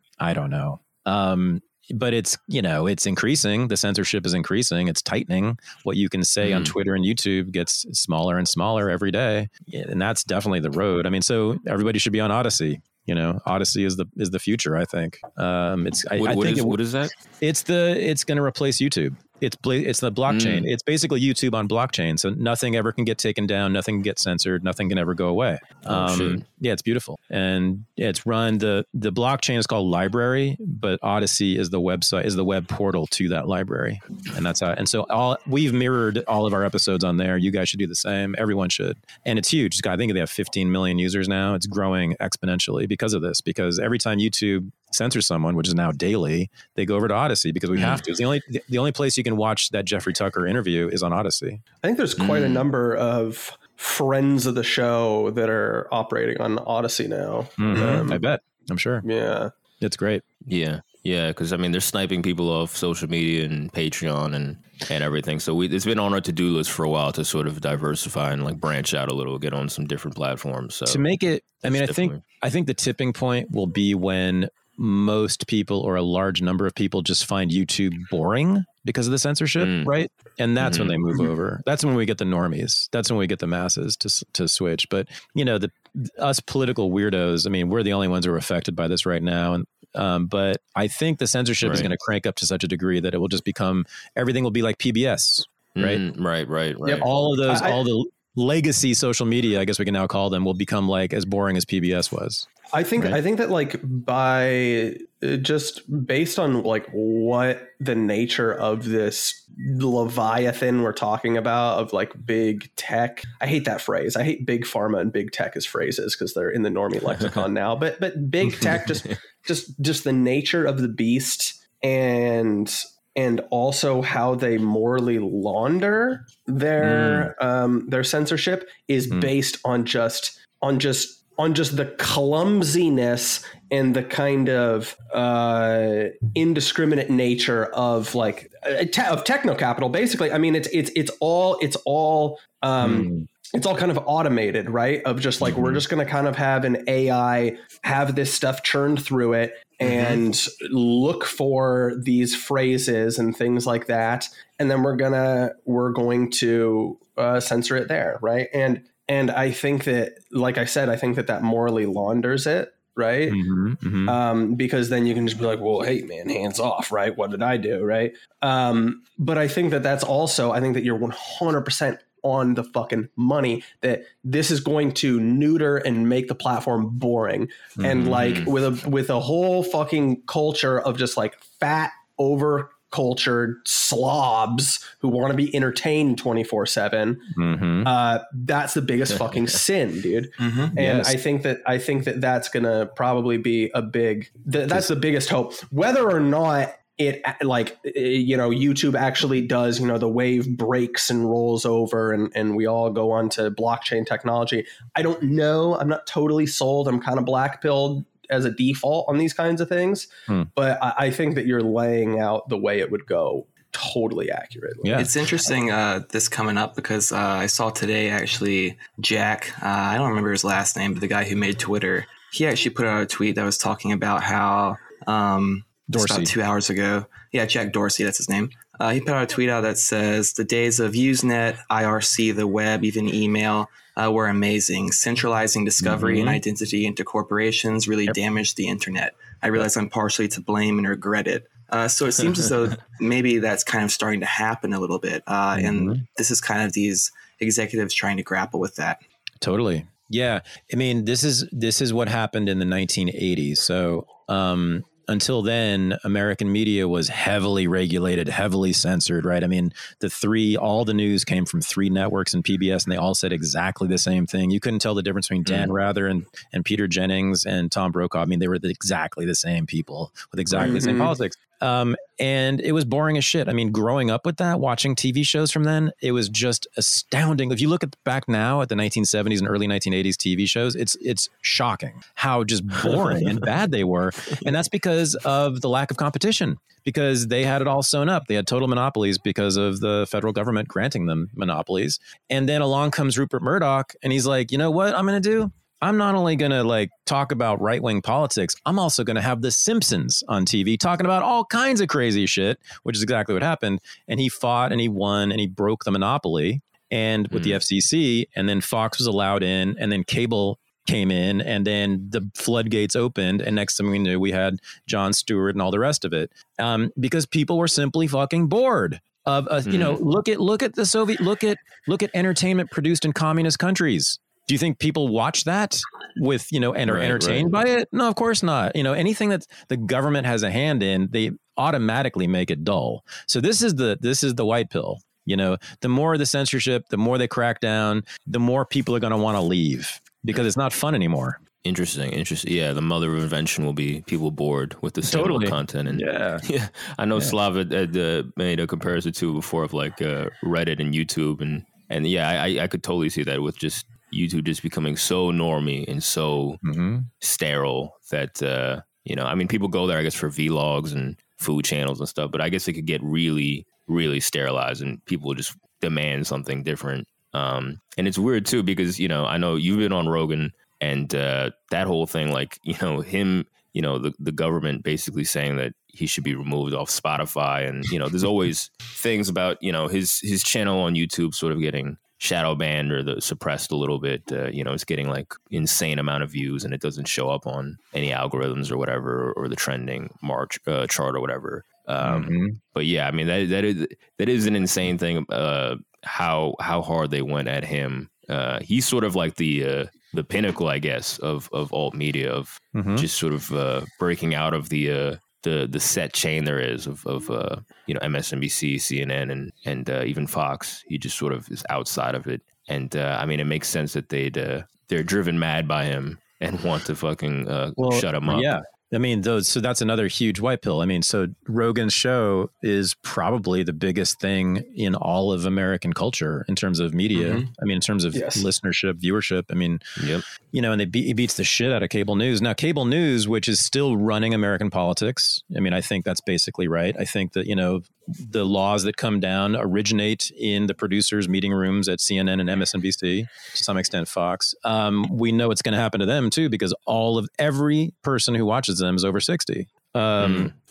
But it's, it's increasing. The censorship is increasing. It's tightening. What you can say on Twitter and YouTube gets smaller and smaller every day. And that's definitely the road. I mean, so everybody should be on Odyssey. Odyssey is the future, I think. What is that? It's going to replace YouTube. It's the blockchain. It's basically YouTube on blockchain. So nothing ever can get taken down. Nothing can get censored. Nothing can ever go away. Yeah, it's beautiful. And it's run, the blockchain is called Library, but Odyssey is the website, is the web portal to that library. And that's how, and so we've mirrored all of our episodes on there. You guys should do the same. Everyone should. And it's huge. I think they have 15 million users now. It's growing exponentially because of this, because every time YouTube censor someone, which is now daily, they go over to Odyssey because we have to. It's the only place you can watch that Jeffrey Tucker interview is on Odyssey. I think there's quite a number of friends of the show that are operating on Odyssey now. I bet. I'm sure. Yeah. It's great. Yeah. Yeah. Because, I mean, they're sniping people off social media and Patreon and everything. So it's been on our to-do list for a while to sort of diversify and like branch out a little, get on some different platforms. So to make it, I mean, I think the tipping point will be when most people or a large number of people just find YouTube boring because of the censorship, right? And that's when they move over. That's when we get the normies. That's when we get the masses to switch. But, us political weirdos, I mean, we're the only ones who are affected by this right now. And but I think the censorship is going to crank up to such a degree that it will just become, everything will be like PBS, right? Right. Yep. All of those, all the legacy social media, I guess we can now call them, will become like as boring as PBS was. I think that like by just based on like what the nature of this Leviathan we're talking about of like big tech. I hate that phrase. I hate big pharma and big tech as phrases because they're in the normie lexicon now. But big tech, just the nature of the beast and also how they morally launder their censorship is based on just the clumsiness and the kind of indiscriminate nature of like of techno capital. Basically, I mean, it's all kind of automated, right? Of just like we're just going to kind of have an AI have this stuff churned through it and look for these phrases and things like that, and then we're going to censor it there, right? And I think that, like I said, I think that morally launders it. Right. Because then you can just be like, well, hey, man, hands off. Right. What did I do? Right. But I think that's also, I think that you're 100% on the fucking money, that this is going to neuter and make the platform boring. And like with a whole fucking culture of just like fat, over cultured slobs who want to be entertained 24/7. That's the biggest fucking sin, dude. And yes. I think that that's gonna probably be a big, that's the biggest hope, whether or not it, like, you know, YouTube actually does, you know, the wave breaks and rolls over and we all go on to blockchain technology. I don't know. I'm not totally sold. I'm kind of black-pilled as a default on these kinds of things. But I think that you're laying out the way it would go totally accurately. Yeah. It's interesting this coming up because I saw today actually Jack, I don't remember his last name, but the guy who made Twitter, he actually put out a tweet that was talking about how Dorsey. About 2 hours ago. Yeah, Jack Dorsey, that's his name. He put out a tweet out that says, the days of Usenet, IRC, the web, even email were amazing. Centralizing discovery and identity into corporations really damaged the internet. I realize I'm partially to blame and regret it. So it seems as though maybe that's kind of starting to happen a little bit. And this is kind of these executives trying to grapple with that. Totally. Yeah. I mean, this is what happened in the 1980s. So, until then, American media was heavily regulated, heavily censored, right? I mean, all the news came from 3 networks and PBS, and they all said exactly the same thing. You couldn't tell the difference between Dan Rather and Peter Jennings and Tom Brokaw. I mean, they were exactly the same people with exactly the same politics. And it was boring as shit. I mean, growing up with that, watching TV shows from then, it was just astounding. If you look back now at the 1970s and early 1980s TV shows, it's shocking how just boring and bad they were. And that's because of the lack of competition, because they had it all sewn up. They had total monopolies because of the federal government granting them monopolies. And then along comes Rupert Murdoch and he's like, you know what I'm going to do? I'm not only going to like talk about right-wing politics, I'm also going to have The Simpsons on TV talking about all kinds of crazy shit, which is exactly what happened. And he fought and he won and he broke the monopoly and with the FCC, and then Fox was allowed in, and then cable came in, and then the floodgates opened, and next thing we knew, we had Jon Stewart and all the rest of it, because people were simply fucking bored of, you know, look at the Soviet, look at entertainment produced in communist countries. Do you think people watch that with, you know, and are entertained by it? No, of course not. You know, anything that the government has a hand in, they automatically make it dull. So this is the white pill. You know, the more the censorship, the more they crack down, the more people are going to want to leave because it's not fun anymore. Interesting. Yeah, the mother of invention will be people bored with the same content. And yeah, I know Slav had made a comparison to before of like Reddit and YouTube, and yeah, I could totally see that with just YouTube just becoming so normie and so sterile that, you know, I mean, people go there, I guess, for vlogs and food channels and stuff, but I guess it could get really, really sterilized and people just demand something different. And it's weird, too, because, you know, I know you've been on Rogan and that whole thing, like, you know, him, you know, the government basically saying that he should be removed off Spotify. And, you know, there's always things about, you know, his channel on YouTube sort of getting shadow banned or suppressed a little bit. You know, it's getting like insane amount of views and it doesn't show up on any algorithms or whatever, or the trending chart or whatever. But yeah, I mean, that is an insane thing. How hard they went at him. He's sort of like the pinnacle, I guess, of alt media, of just sort of breaking out of the set chain there is of you know, MSNBC, CNN, and even Fox. He just sort of is outside of it, and I mean, it makes sense that they're driven mad by him and want to fucking shut him up. Yeah. I mean, so that's another huge white pill. I mean, so Rogan's show is probably the biggest thing in all of American culture in terms of media. I mean, in terms of listenership, viewership. I mean, you know, and he beats the shit out of cable news. Now, cable news, which is still running American politics. I mean, I think that's basically right. I think that, you know, the laws that come down originate in the producers' meeting rooms at CNN and MSNBC, to some extent Fox. We know it's going to happen to them too, because every person who watches them is over 60.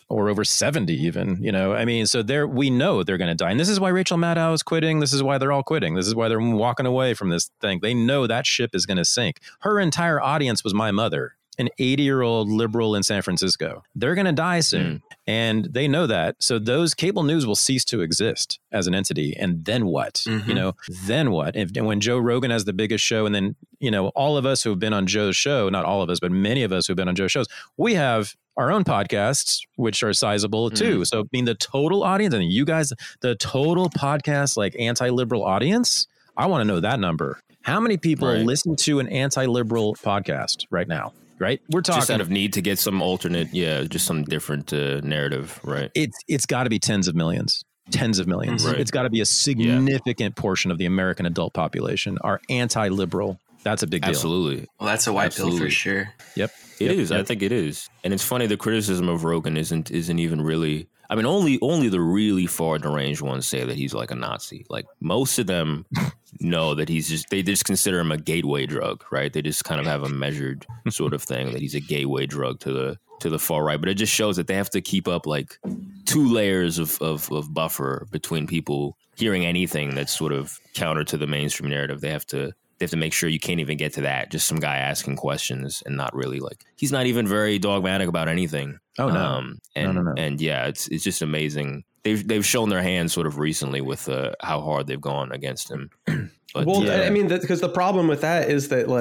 or over 70 even, I mean, so we know they're going to die. And this is why Rachel Maddow is quitting. This is why they're all quitting. This is why they're walking away from this thing. They know that ship is going to sink. Her entire audience was my mother, an 80-year-old liberal in San Francisco. They're going to die soon. And they know that. So those cable news will cease to exist as an entity. And then what? Then what? And when Joe Rogan has the biggest show, and then, all of us who have been on Joe's show, not all of us, but many of us who have been on Joe's shows, we have our own podcasts, which are sizable too. So, I mean, the total audience, and you guys, the total podcast, like anti-liberal audience, I want to know that number. How many people listen to an anti-liberal podcast right now? Right, we're talking just out of need to get some alternate, just some different narrative, right? It's got to be tens of millions. Right. It's got to be a significant portion of the American adult population are anti-liberal. That's a big deal. Absolutely. Well, that's a white pill for sure. Yep, it is. I think it is, and it's funny. The criticism of Rogan isn't even really. I mean, only the really far deranged ones say that he's like a Nazi. Like most of them know that they just consider him a gateway drug, right? They just kind of have a measured sort of thing that he's a gateway drug to the far right. But it just shows that they have to keep up like 2 layers of buffer between people hearing anything that's sort of counter to the mainstream narrative. They have to make sure you can't even get to that. Just some guy asking questions and not really like, he's not even very dogmatic about anything. Oh, no. No. And yeah, it's just amazing. They've shown their hands sort of recently with how hard they've gone against him. But, I mean, because the problem with that is that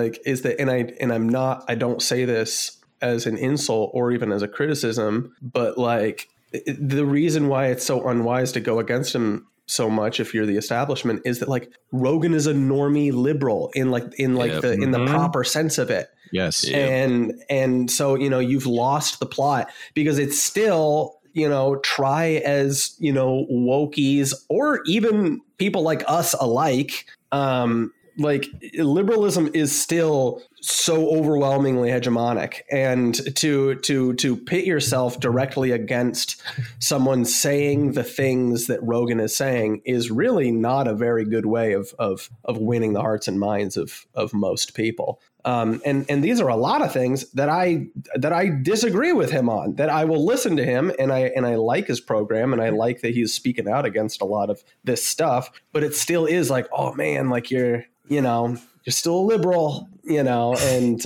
I don't say this as an insult or even as a criticism, but like the reason why it's so unwise to go against him so much if you're the establishment is that like Rogan is a normie liberal in the proper sense of it. Yes. And so, you've lost the plot because it's still, try as, wokies or even people like us alike. Like liberalism is still so overwhelmingly hegemonic, and to pit yourself directly against someone saying the things that Rogan is saying is really not a very good way of winning the hearts and minds of most people. And these are a lot of things that I disagree with him on, that I will listen to him and I like his program and I like that he's speaking out against a lot of this stuff, but it still is like, oh man, like you're still a liberal, and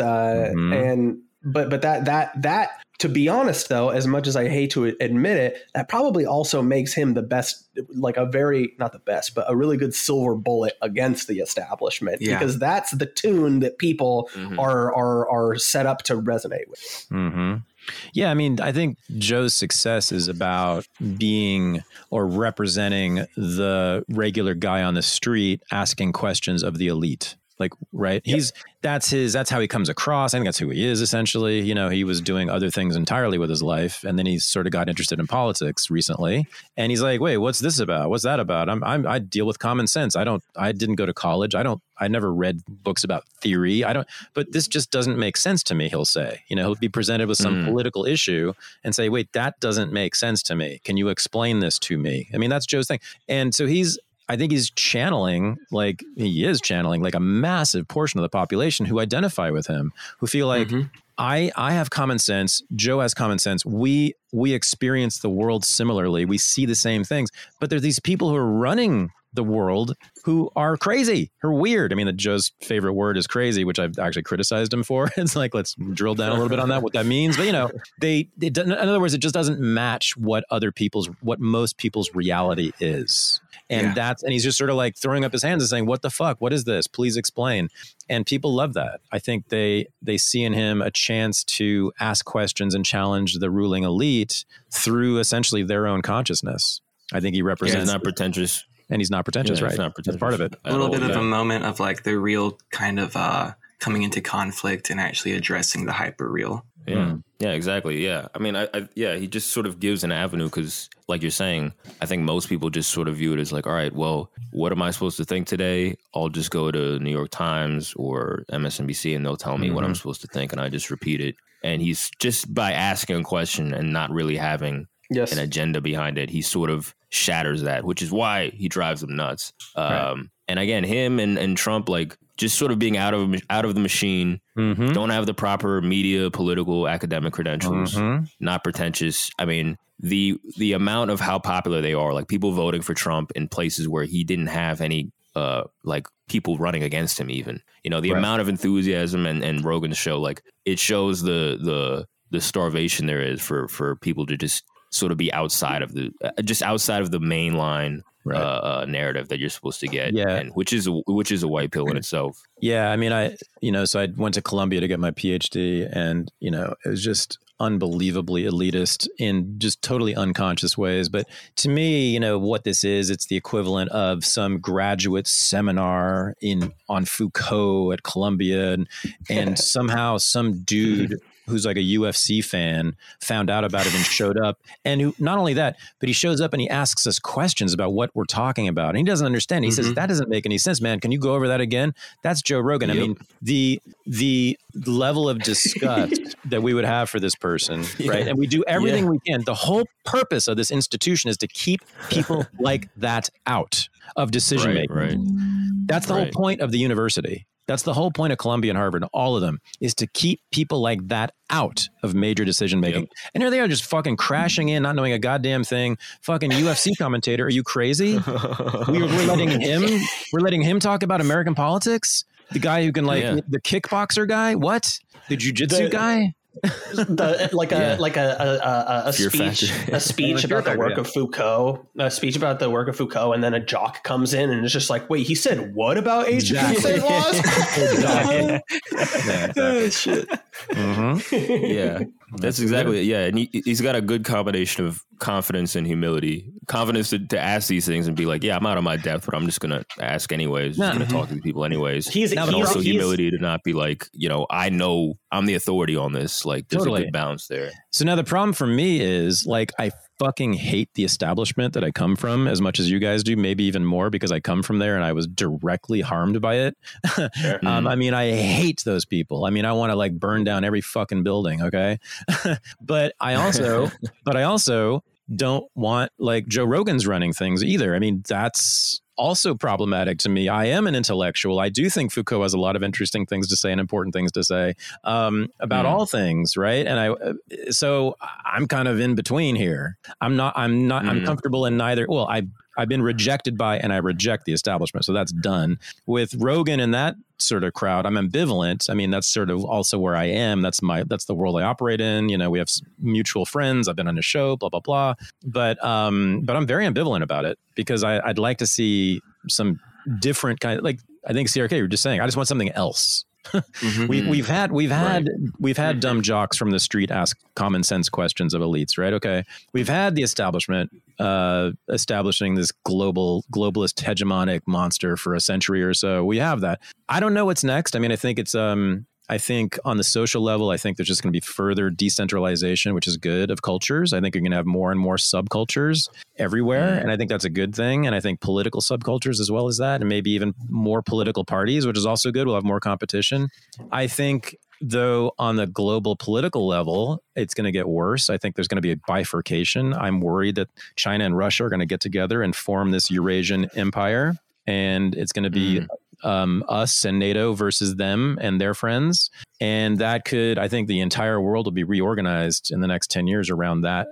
but that to be honest though, as much as I hate to admit it, that probably also makes him the best, like not the best, but a really good silver bullet against the establishment, because that's the tune that people are set up to resonate with. Mm-hmm. Yeah, I mean, I think Joe's success is about being or representing the regular guy on the street asking questions of the elite. Like, right. Yep. That's how he comes across. I think that's who he is, essentially. He was doing other things entirely with his life. And then he sort of got interested in politics recently. And he's like, wait, what's this about? What's that about? I deal with common sense. I didn't go to college. I never read books about theory. But this just doesn't make sense to me, he'll say. He'll be presented with some political issue and say, wait, that doesn't make sense to me. Can you explain this to me? I mean, that's Joe's thing. And so I think he's channeling like a massive portion of the population who identify with him, who feel like I have common sense. Joe has common sense. We experience the world similarly. We see the same things, but there's these people who are running the world who are crazy, who are weird. I mean, Joe's favorite word is crazy, which I've actually criticized him for. It's like, let's drill down a little bit on that, what that means. But, in other words, it just doesn't match what most people's reality is. And and he's just sort of like throwing up his hands and saying, what the fuck? What is this? Please explain. And people love that. I think they see in him a chance to ask questions and challenge the ruling elite through essentially their own consciousness. I think he represents. He's not pretentious. And he's not pretentious, right? He's not pretentious. That's part of it. A little bit of a moment of like the real kind of coming into conflict and actually addressing the hyper real. Yeah. Yeah, exactly. Yeah. I mean, he just sort of gives an avenue because, like you're saying, I think most people just sort of view it as like, all right, well, what am I supposed to think today? I'll just go to New York Times or MSNBC and they'll tell me what I'm supposed to think and I just repeat it. And he's just by asking a question and not really having an agenda behind it, he sort of shatters that, which is why he drives them nuts. Right. And again, him and Trump, like, just sort of being out of the machine, don't have the proper media, political, academic credentials, not pretentious. I mean, the amount of how popular they are, like people voting for Trump in places where he didn't have any like people running against him even, you know, the amount of enthusiasm and Rogan's show, like it shows the starvation there is for people to just sort of be outside of the mainline narrative that you're supposed to get, and which is a white pill in itself. Yeah, I mean, so I went to Columbia to get my PhD, and you know, it was just unbelievably elitist in just totally unconscious ways. But to me, you know, what this is, it's the equivalent of some graduate seminar on Foucault at Columbia, and somehow some dude who's like a UFC fan found out about it and showed up. And who, not only that, but he shows up and he asks us questions about what we're talking about. And he doesn't understand. He says, that doesn't make any sense, man. Can you go over that again? That's Joe Rogan. I mean, the level of disgust that we would have for this person, right? And we do everything we can. The whole purpose of this institution is to keep people like that out of decision making. Right. That's the whole point of the university. That's the whole point of Columbia and Harvard, all of them, is to keep people like that out of major decision making. And here they are just fucking crashing in, not knowing a goddamn thing. Fucking UFC commentator. Are you crazy? We're letting him talk about American politics? The guy who can the kickboxer guy? What? The jiu-jitsu guy? A speech about the work of Foucault, and then a jock comes in and it's just like, wait, he said what about HPC laws? Shit. Yeah, that's exactly it. Yeah, and he's got a good combination of confidence and humility. Confidence to ask these things and be like, yeah, I'm out of my depth, but I'm just gonna ask anyways. Just gonna talk to these people anyways. But also humility to not be like, you know, I know I'm the authority on this. Like, there's a good balance there. So now the problem for me is, like, I fucking hate the establishment that I come from as much as you guys do, maybe even more, because I come from there and I was directly harmed by it. I mean, I hate those people. I mean, I want to like burn down every fucking building. Okay. But I also don't want like Joe Rogan's running things either. I mean, that's also problematic to me. I am an intellectual. I do think Foucault has a lot of interesting things to say and important things to say about all things, right? And so I'm kind of in between here. I'm comfortable in neither. Well, I've been rejected by, and I reject the establishment. So that's done. With Rogan and that sort of crowd, I'm ambivalent. I mean, that's sort of also where I am. That's the world I operate in. You know, we have mutual friends. I've been on a show, blah, blah, blah. But I'm very ambivalent about it because I'd like to see some different kind of, like, I think CRK, you were just saying, I just want something else. We've had dumb jocks from the street ask common sense questions of elites, right? Okay. We've had the establishment establishing this globalist hegemonic monster for a century or so. We have that. I don't know what's next. I mean, I think it's I think on the social level, I think there's just going to be further decentralization, which is good, of cultures. I think you're going to have more and more subcultures everywhere. And I think that's a good thing. And I think political subcultures as well as that, and maybe even more political parties, which is also good. We'll have more competition. I think, though, on the global political level, it's going to get worse. I think there's going to be a bifurcation. I'm worried that China and Russia are going to get together and form this Eurasian empire. And it's going to be us and NATO versus them and their friends. And that could, I think the entire world will be reorganized in the next 10 years around that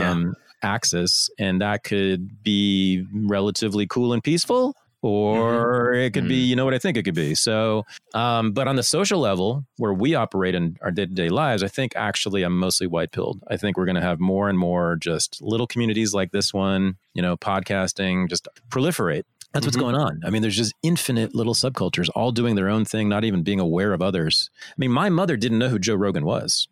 axis. And that could be relatively cool and peaceful, or it could be, you know what I think it could be. So, but on the social level where we operate in our day-to-day lives, I think actually I'm mostly white-pilled. I think we're going to have more and more just little communities like this one, you know, podcasting, just proliferate. That's what's going on. I mean, there's just infinite little subcultures all doing their own thing, not even being aware of others. I mean, my mother didn't know who Joe Rogan was.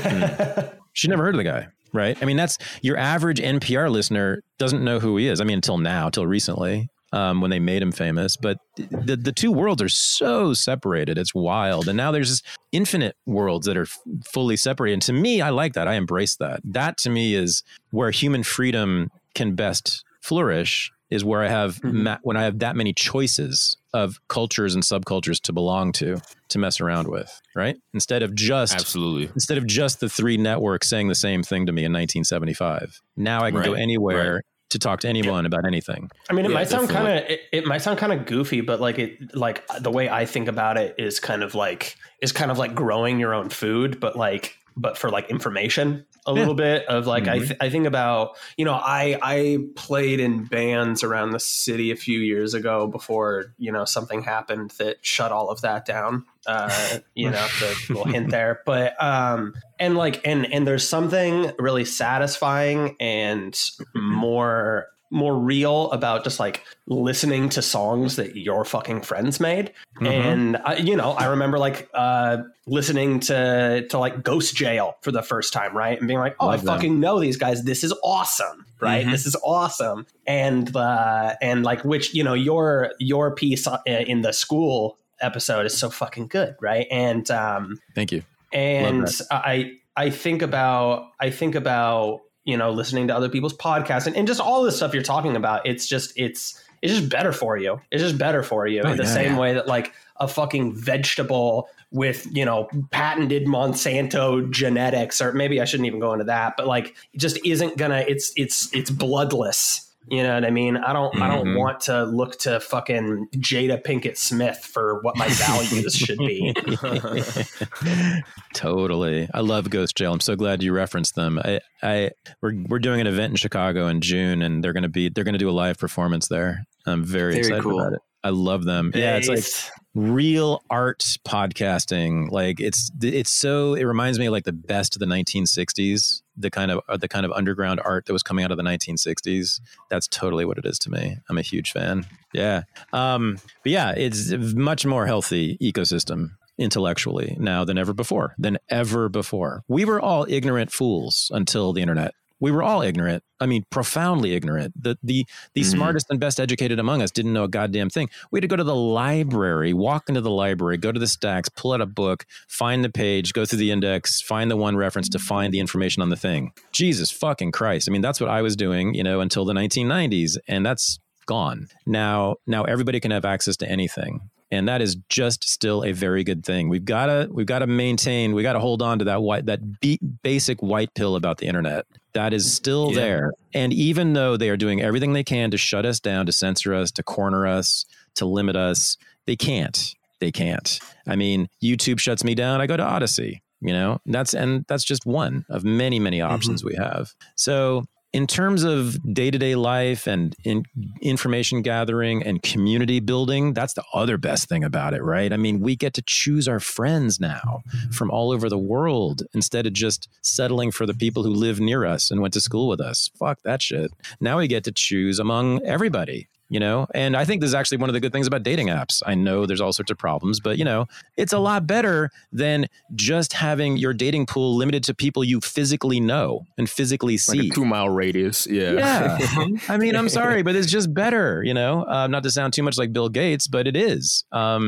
She never heard of the guy, right? I mean, that's your average NPR listener doesn't know who he is. I mean, until recently, when they made him famous. But the two worlds are so separated. It's wild. And now there's this infinite worlds that are fully separated. And to me, I like that. I embrace that. That to me is where human freedom can best flourish, is where I have when I have that many choices of cultures and subcultures to belong to mess around with, right? Instead of just the three networks saying the same thing to me in 1975. Now I can go anywhere to talk to anyone about anything. I mean, it might sound kind of goofy, but like the way I think about it is kind of like growing your own food, but like but for like information a little bit of like, I think about, you know, I played in bands around the city a few years ago before, you know, something happened that shut all of that down. You know, the little hint there, but, and like, and there's something really satisfying and more real about just like listening to songs that your fucking friends made. And you know, I remember like listening to like Ghost Jail for the first time, right? And being like, oh, I fucking know these guys. This is awesome, right? This is awesome. And like, which, you know, your piece in the school episode is so fucking good, right? And thank you. And I think about you know, listening to other people's podcasts and just all this stuff you're talking about. It's just better for you. It's just better for you in the same way that like a fucking vegetable with, you know, patented Monsanto genetics, or maybe I shouldn't even go into that, but like it just isn't gonna, it's bloodless. You know what I mean? I don't want to look to fucking Jada Pinkett Smith for what my values should be. Totally. I love Ghost Jail. I'm so glad you referenced them. We're doing an event in Chicago in June, and they're going to do a live performance there. I'm very excited about it. I love them. Yeah, it's like real art podcasting. Like it reminds me of like the best of the 1960s, the kind of underground art that was coming out of the 1960s. That's totally what it is to me. I'm a huge fan. Yeah. But yeah, it's a much more healthy ecosystem intellectually now than ever before. We were all ignorant fools until the internet. We were all ignorant. I mean, profoundly ignorant. The smartest and best educated among us didn't know a goddamn thing. We had to go to the library, walk into the library, go to the stacks, pull out a book, find the page, go through the index, find the one reference to find the information on the thing. Jesus fucking Christ. I mean, that's what I was doing, you know, until the 1990s, and that's gone. Now everybody can have access to anything. And that is just still a very good thing. We've got to maintain, we got to hold on to that basic white pill about the internet. That is still there. And even though they are doing everything they can to shut us down, to censor us, to corner us, to limit us, they can't. I mean, YouTube shuts me down. I go to Odyssey, you know, that's just one of many, many options we have. So in terms of day-to-day life and information gathering and community building, that's the other best thing about it, right? I mean, we get to choose our friends now from all over the world instead of just settling for the people who live near us and went to school with us. Fuck that shit. Now we get to choose among everybody. You know, and I think this is actually one of the good things about dating apps. I know there's all sorts of problems, but, you know, it's a lot better than just having your dating pool limited to people you physically know and physically see. Like a 2-mile radius. Yeah. I mean, I'm sorry, but it's just better, you know, not to sound too much like Bill Gates, but it is.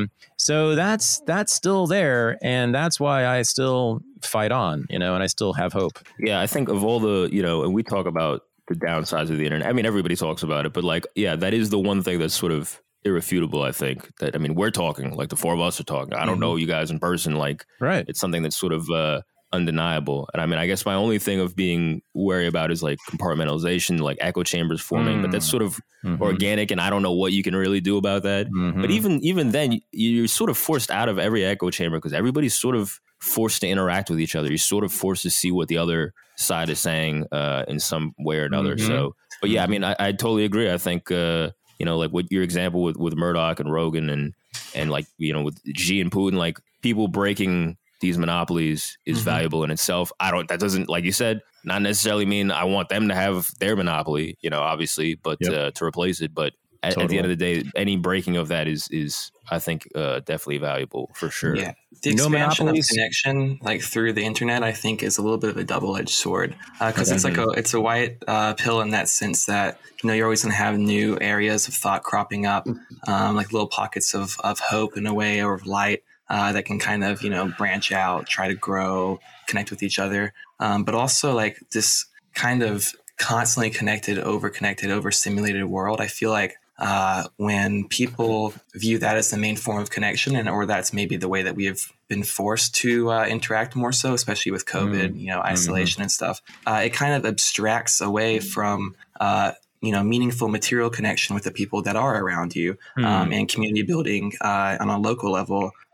So that's still there. And that's why I still fight on, you know, and I still have hope. Yeah, I think of all the, you know, and we talk about the downsides of the internet. I mean, everybody talks about it, but like, yeah, that is the one thing that's sort of irrefutable. I think that, I mean, we're talking, like the four of us are talking. I don't know you guys in person. Like, right. It's something that's sort of undeniable. And I mean, I guess my only thing of being wary about is like compartmentalization, like echo chambers forming, but that's sort of organic, and I don't know what you can really do about that. But even then, you're sort of forced out of every echo chamber because everybody's sort of forced to interact with each other. You're sort of forced to see what the other side is saying in some way or another. So, but yeah, I mean, I totally agree. I think, you know, like what your example with Murdoch and Rogan and like, you know, with Xi and Putin, like people breaking these monopolies is valuable in itself. That doesn't, like you said, not necessarily mean I want them to have their monopoly, you know, obviously, but to replace it. But at the end of the day, any breaking of that is I think, definitely valuable for sure. Yeah. The expansion of connection, like through the internet, I think is a little bit of a double-edged sword because it's a white pill in that sense that, you know, you're always going to have new areas of thought cropping up, like little pockets of hope in a way, or of light that can kind of, you know, branch out, try to grow, connect with each other. But also like this kind of constantly connected, overstimulated world. I feel like when people view that as the main form of connection, or that's maybe the way that we have been forced to interact more so, especially with COVID, you know, isolation and stuff, it kind of abstracts away from, you know, meaningful material connection with the people that are around you, and community building on a local level.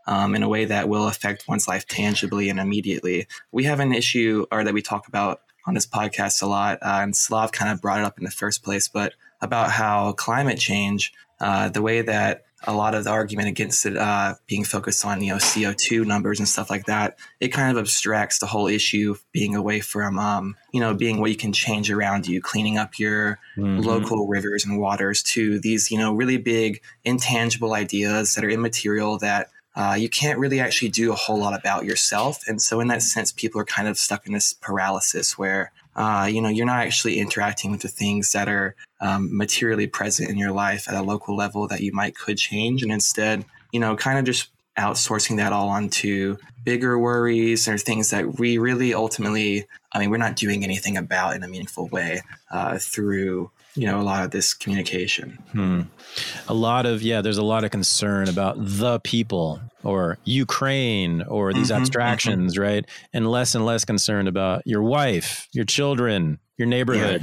in a way that will affect one's life tangibly and immediately. We have an issue that we talk about on this podcast a lot, and Slav kind of brought it up in the first place, but about how climate change, the way that a lot of the argument against it being focused on, CO2 numbers and stuff like that, it kind of abstracts the whole issue of being away from, being what you can change around you, cleaning up your local rivers and waters, to these, really big intangible ideas that are immaterial that you can't really actually do a whole lot about yourself. And so in that sense, people are kind of stuck in this paralysis where, you're not actually interacting with the things that are materially present in your life at a local level that you could change. And instead, kind of just outsourcing that all onto bigger worries or things that we really ultimately, we're not doing anything about in a meaningful way through, a lot of this communication. There's a lot of concern about the people or Ukraine or these abstractions, right? And less concerned about your wife, your children, your neighborhood.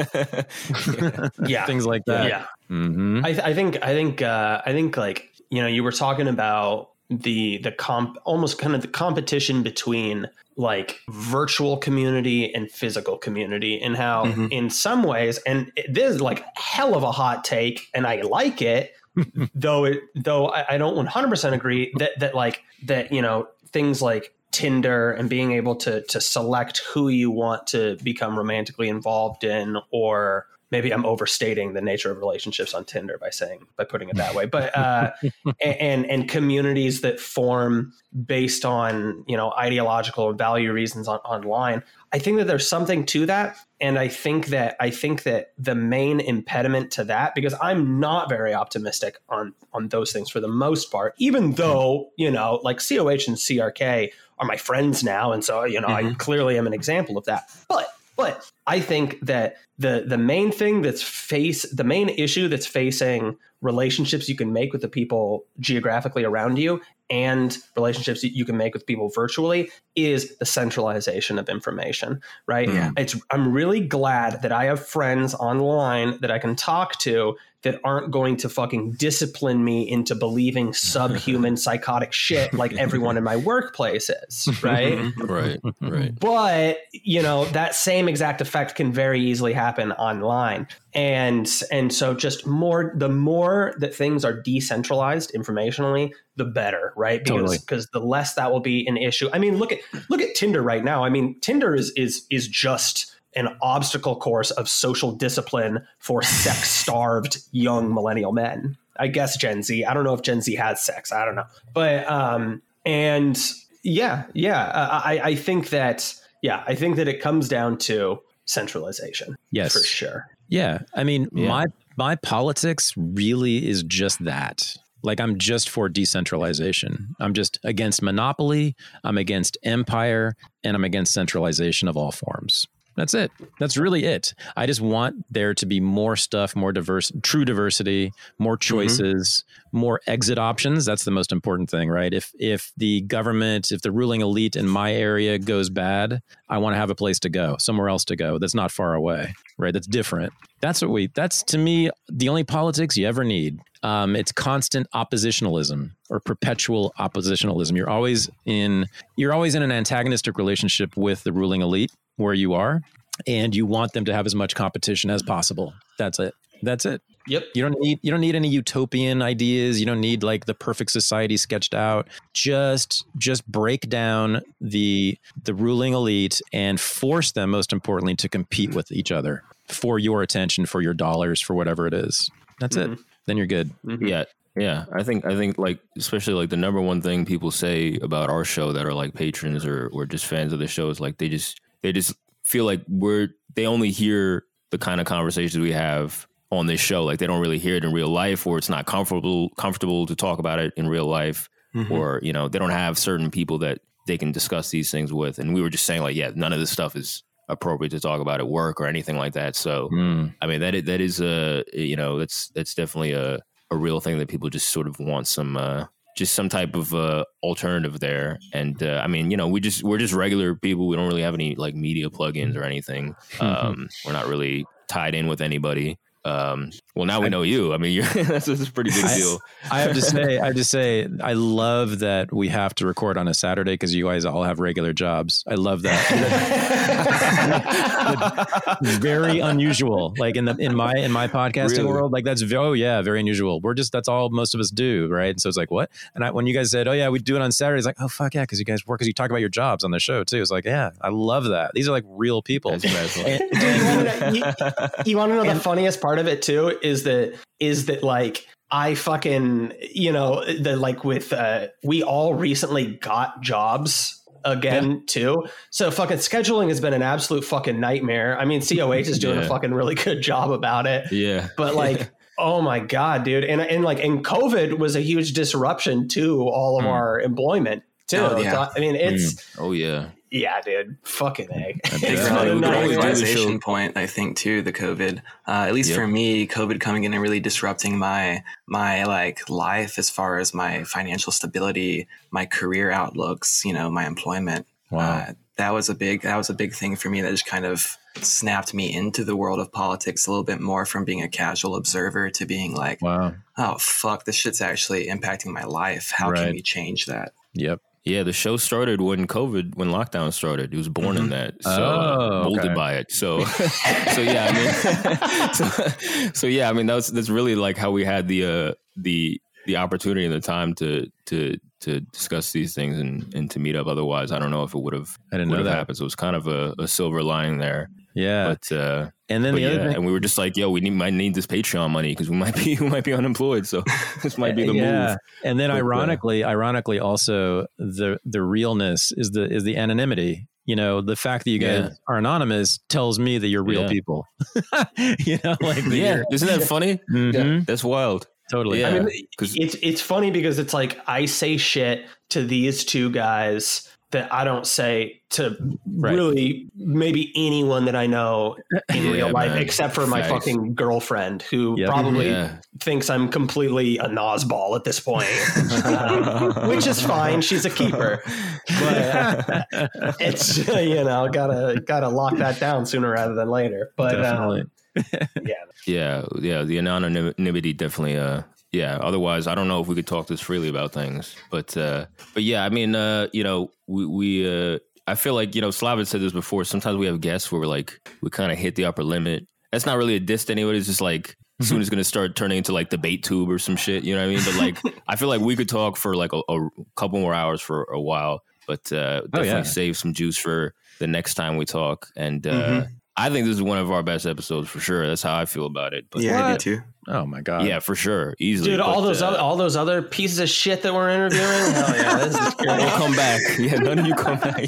Yeah. Things like that. Yeah. I think like, you were talking about almost kind of the competition between like virtual community and physical community, and how in some ways, and this is like hell of a hot take and I like it, though I don't 100% agree that things like Tinder and being able to select who you want to become romantically involved in, or maybe I'm overstating the nature of relationships on Tinder by putting it that way, but and communities that form based on ideological and value reasons online. I think that there's something to that, and I think that the main impediment to that, because I'm not very optimistic on those things for the most part, even though like COH and CRK are my friends now, and so I clearly am an example of that, But I think that the main thing the main issue that's facing relationships you can make with the people geographically around you and relationships that you can make with people virtually is the centralization of information, right? Yeah. I'm really glad that I have friends online that I can talk to that aren't going to fucking discipline me into believing subhuman psychotic shit like everyone in my workplace is, right? Right. But, that same exact effect can very easily happen online. And so just the more that things are decentralized informationally, the better, right? Because the less that will be an issue. I mean, look at Tinder right now. I mean, Tinder is just an obstacle course of social discipline for sex-starved young millennial men. I guess Gen Z. I don't know if Gen Z has sex. I don't know. But I think that it comes down to centralization. Yes, for sure. Yeah. I mean, my politics really is just that. Like, I'm just for decentralization. I'm just against monopoly. I'm against empire, and I'm against centralization of all forms. That's it. That's really it. I just want there to be more stuff, more diverse, true diversity, more choices, more exit options. That's the most important thing, right? If the government, if the ruling elite in my area goes bad, I want to have a place to go, somewhere else to go that's not far away, right? That's different. That's to me, the only politics you ever need. It's constant oppositionalism or perpetual oppositionalism. You're always in an antagonistic relationship with the ruling elite where you are, and you want them to have as much competition as possible. That's it. Yep. You don't need any utopian ideas. You don't need like the perfect society sketched out. Just break down the ruling elite and force them, most importantly, to compete with each other for your attention, for your dollars, for whatever it is. That's it. Then you're good. Yeah. I think like, especially like the number one thing people say about our show that are like patrons or just fans of the show is like, they just feel like they only hear the kind of conversations we have on this show. Like, they don't really hear it in real life, or it's not comfortable to talk about it in real life, or, they don't have certain people that they can discuss these things with. And we were just saying like, yeah, none of this stuff is appropriate to talk about at work or anything like that. So, I mean, that is that's definitely a real thing that people just sort of want some type of alternative there. And I mean, we're just regular people. We don't really have any like media plugins or anything. We're not really tied in with anybody. well, now we know you. I mean, that's a pretty big deal. I have to say, I love that we have to record on a Saturday because you guys all have regular jobs. I love that. Very unusual. Like in my podcasting world, like that's very unusual. That's all most of us do, right? So it's like, what? And when you guys said, oh yeah, we do it on Saturdays, like, oh fuck yeah, because you guys work, because you talk about your jobs on the show too. It's like, yeah, I love that. These are like real people. You want to know the funniest part of it too is that like I fucking, we all recently got jobs again too. So fucking scheduling has been an absolute fucking nightmare. I mean, COH is doing a fucking really good job about it. Yeah. But like, oh my God, dude. And COVID was a huge disruption to all of our employment too. Oh, yeah. So, I mean, it's, yeah, dude. Fucking A. It's a realization point, I think, too, the COVID. At least for me, COVID coming in and really disrupting my like life as far as my financial stability, my career outlooks, my employment. Wow. That was a big thing for me that just kind of snapped me into the world of politics a little bit more, from being a casual observer to being like, wow, oh fuck, this shit's actually impacting my life. How can we change that? Yep. Yeah, the show started when lockdown started. It was born in that, so molded by it. So, I mean, that's really like how we had the opportunity and the time to discuss these things and to meet up. Otherwise, I don't know if it would have happened. So it was kind of a silver lining there. Yeah, but and then the other thing, and we were just like, yo, might need this Patreon money because we might be unemployed. So this might be the move. And then ironically, also the realness is the anonymity. The fact that you guys are anonymous tells me that you're real people. isn't that funny? Mm-hmm. Yeah, that's wild. Totally. Yeah. I mean, it's funny because it's like I say shit to these two guys that I don't say to really maybe anyone that I know in real life, except for my fucking girlfriend, who probably thinks I'm completely a nosball at this point, which is fine. She's a keeper, but it's gotta lock that down sooner rather than later. But the anonymity definitely. Otherwise, I don't know if we could talk this freely about things, but yeah, I mean, we I feel like, Slavic said this before. Sometimes we have guests where we kind of hit the upper limit. That's not really a diss to anybody. It's just like soon it's going to start turning into like debate tube or some shit. You know what I mean? But like, I feel like we could talk for like a couple more hours for a while, but definitely save some juice for the next time we talk. And I think this is one of our best episodes for sure. That's how I feel about it. But I do too. Oh my God. Yeah, for sure. Easily. Dude, all those other pieces of shit that we're interviewing. Hell yeah, this is great. We'll come back. Yeah, none of you come back.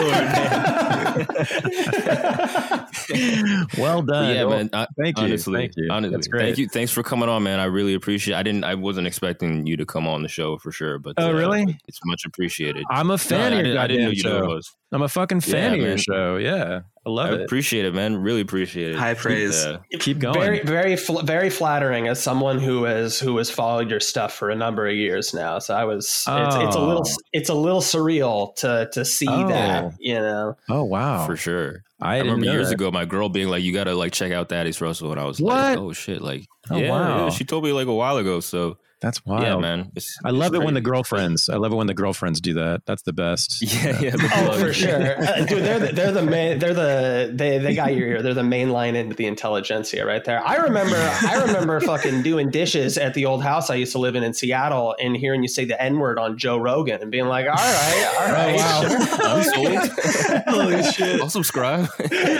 Well done. Yeah, man. Thank you. Honestly, that's great. Thank you. Thanks for coming on, man. I really appreciate it. I wasn't expecting you to come on the show for sure, but really? It's much appreciated. I'm a fan of your goddamn show. I didn't know you knew it was. I'm a fucking fan of your show. Yeah. I love it. Appreciate it, man. Really appreciate it. High praise. Keep going. Very, very, very flattering as someone who has followed your stuff for a number of years now. So I was. It's a little surreal to see that. Oh wow. For sure. I remember years ago, my girl being like, "You gotta like check out Thaddeus Russell," and I was like, "Oh shit!" Like, yeah, she told me like a while ago. So. That's wild. Yeah, man. I love it when the girlfriends do that. That's the best. Yeah. Oh, for sure. Dude, they're the main, they got your ear. They're the main line into the intelligentsia right there. I remember fucking doing dishes at the old house I used to live in Seattle and hearing you say the N-word on Joe Rogan and being like, all right. Oh, wow. Sure. I'm sold. Holy shit. I'll subscribe.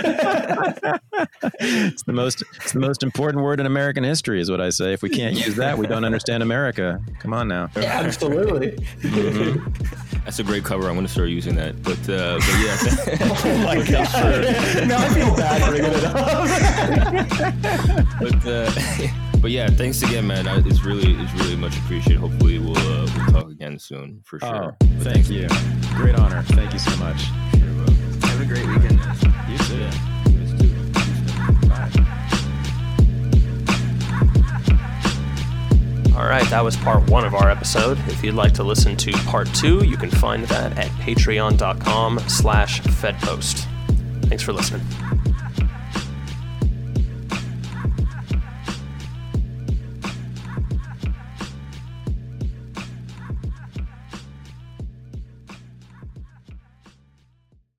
It's the most important word in American history is what I say. If we can't use that, we don't understand America. Come on now. Yeah, absolutely. Mm-hmm. That's a great cover. I'm going to start using that. But yeah. Oh my God. Now I feel bad bringing it up. But yeah, thanks again, man. It's really much appreciated. Hopefully we'll talk again soon for sure. Oh, thank you. Great honor. Thank you so much. Have a great weekend. You too. Yeah. All right, that was part 1 of our episode. If you'd like to listen to part 2, you can find that at patreon.com/fedpost. Thanks for listening.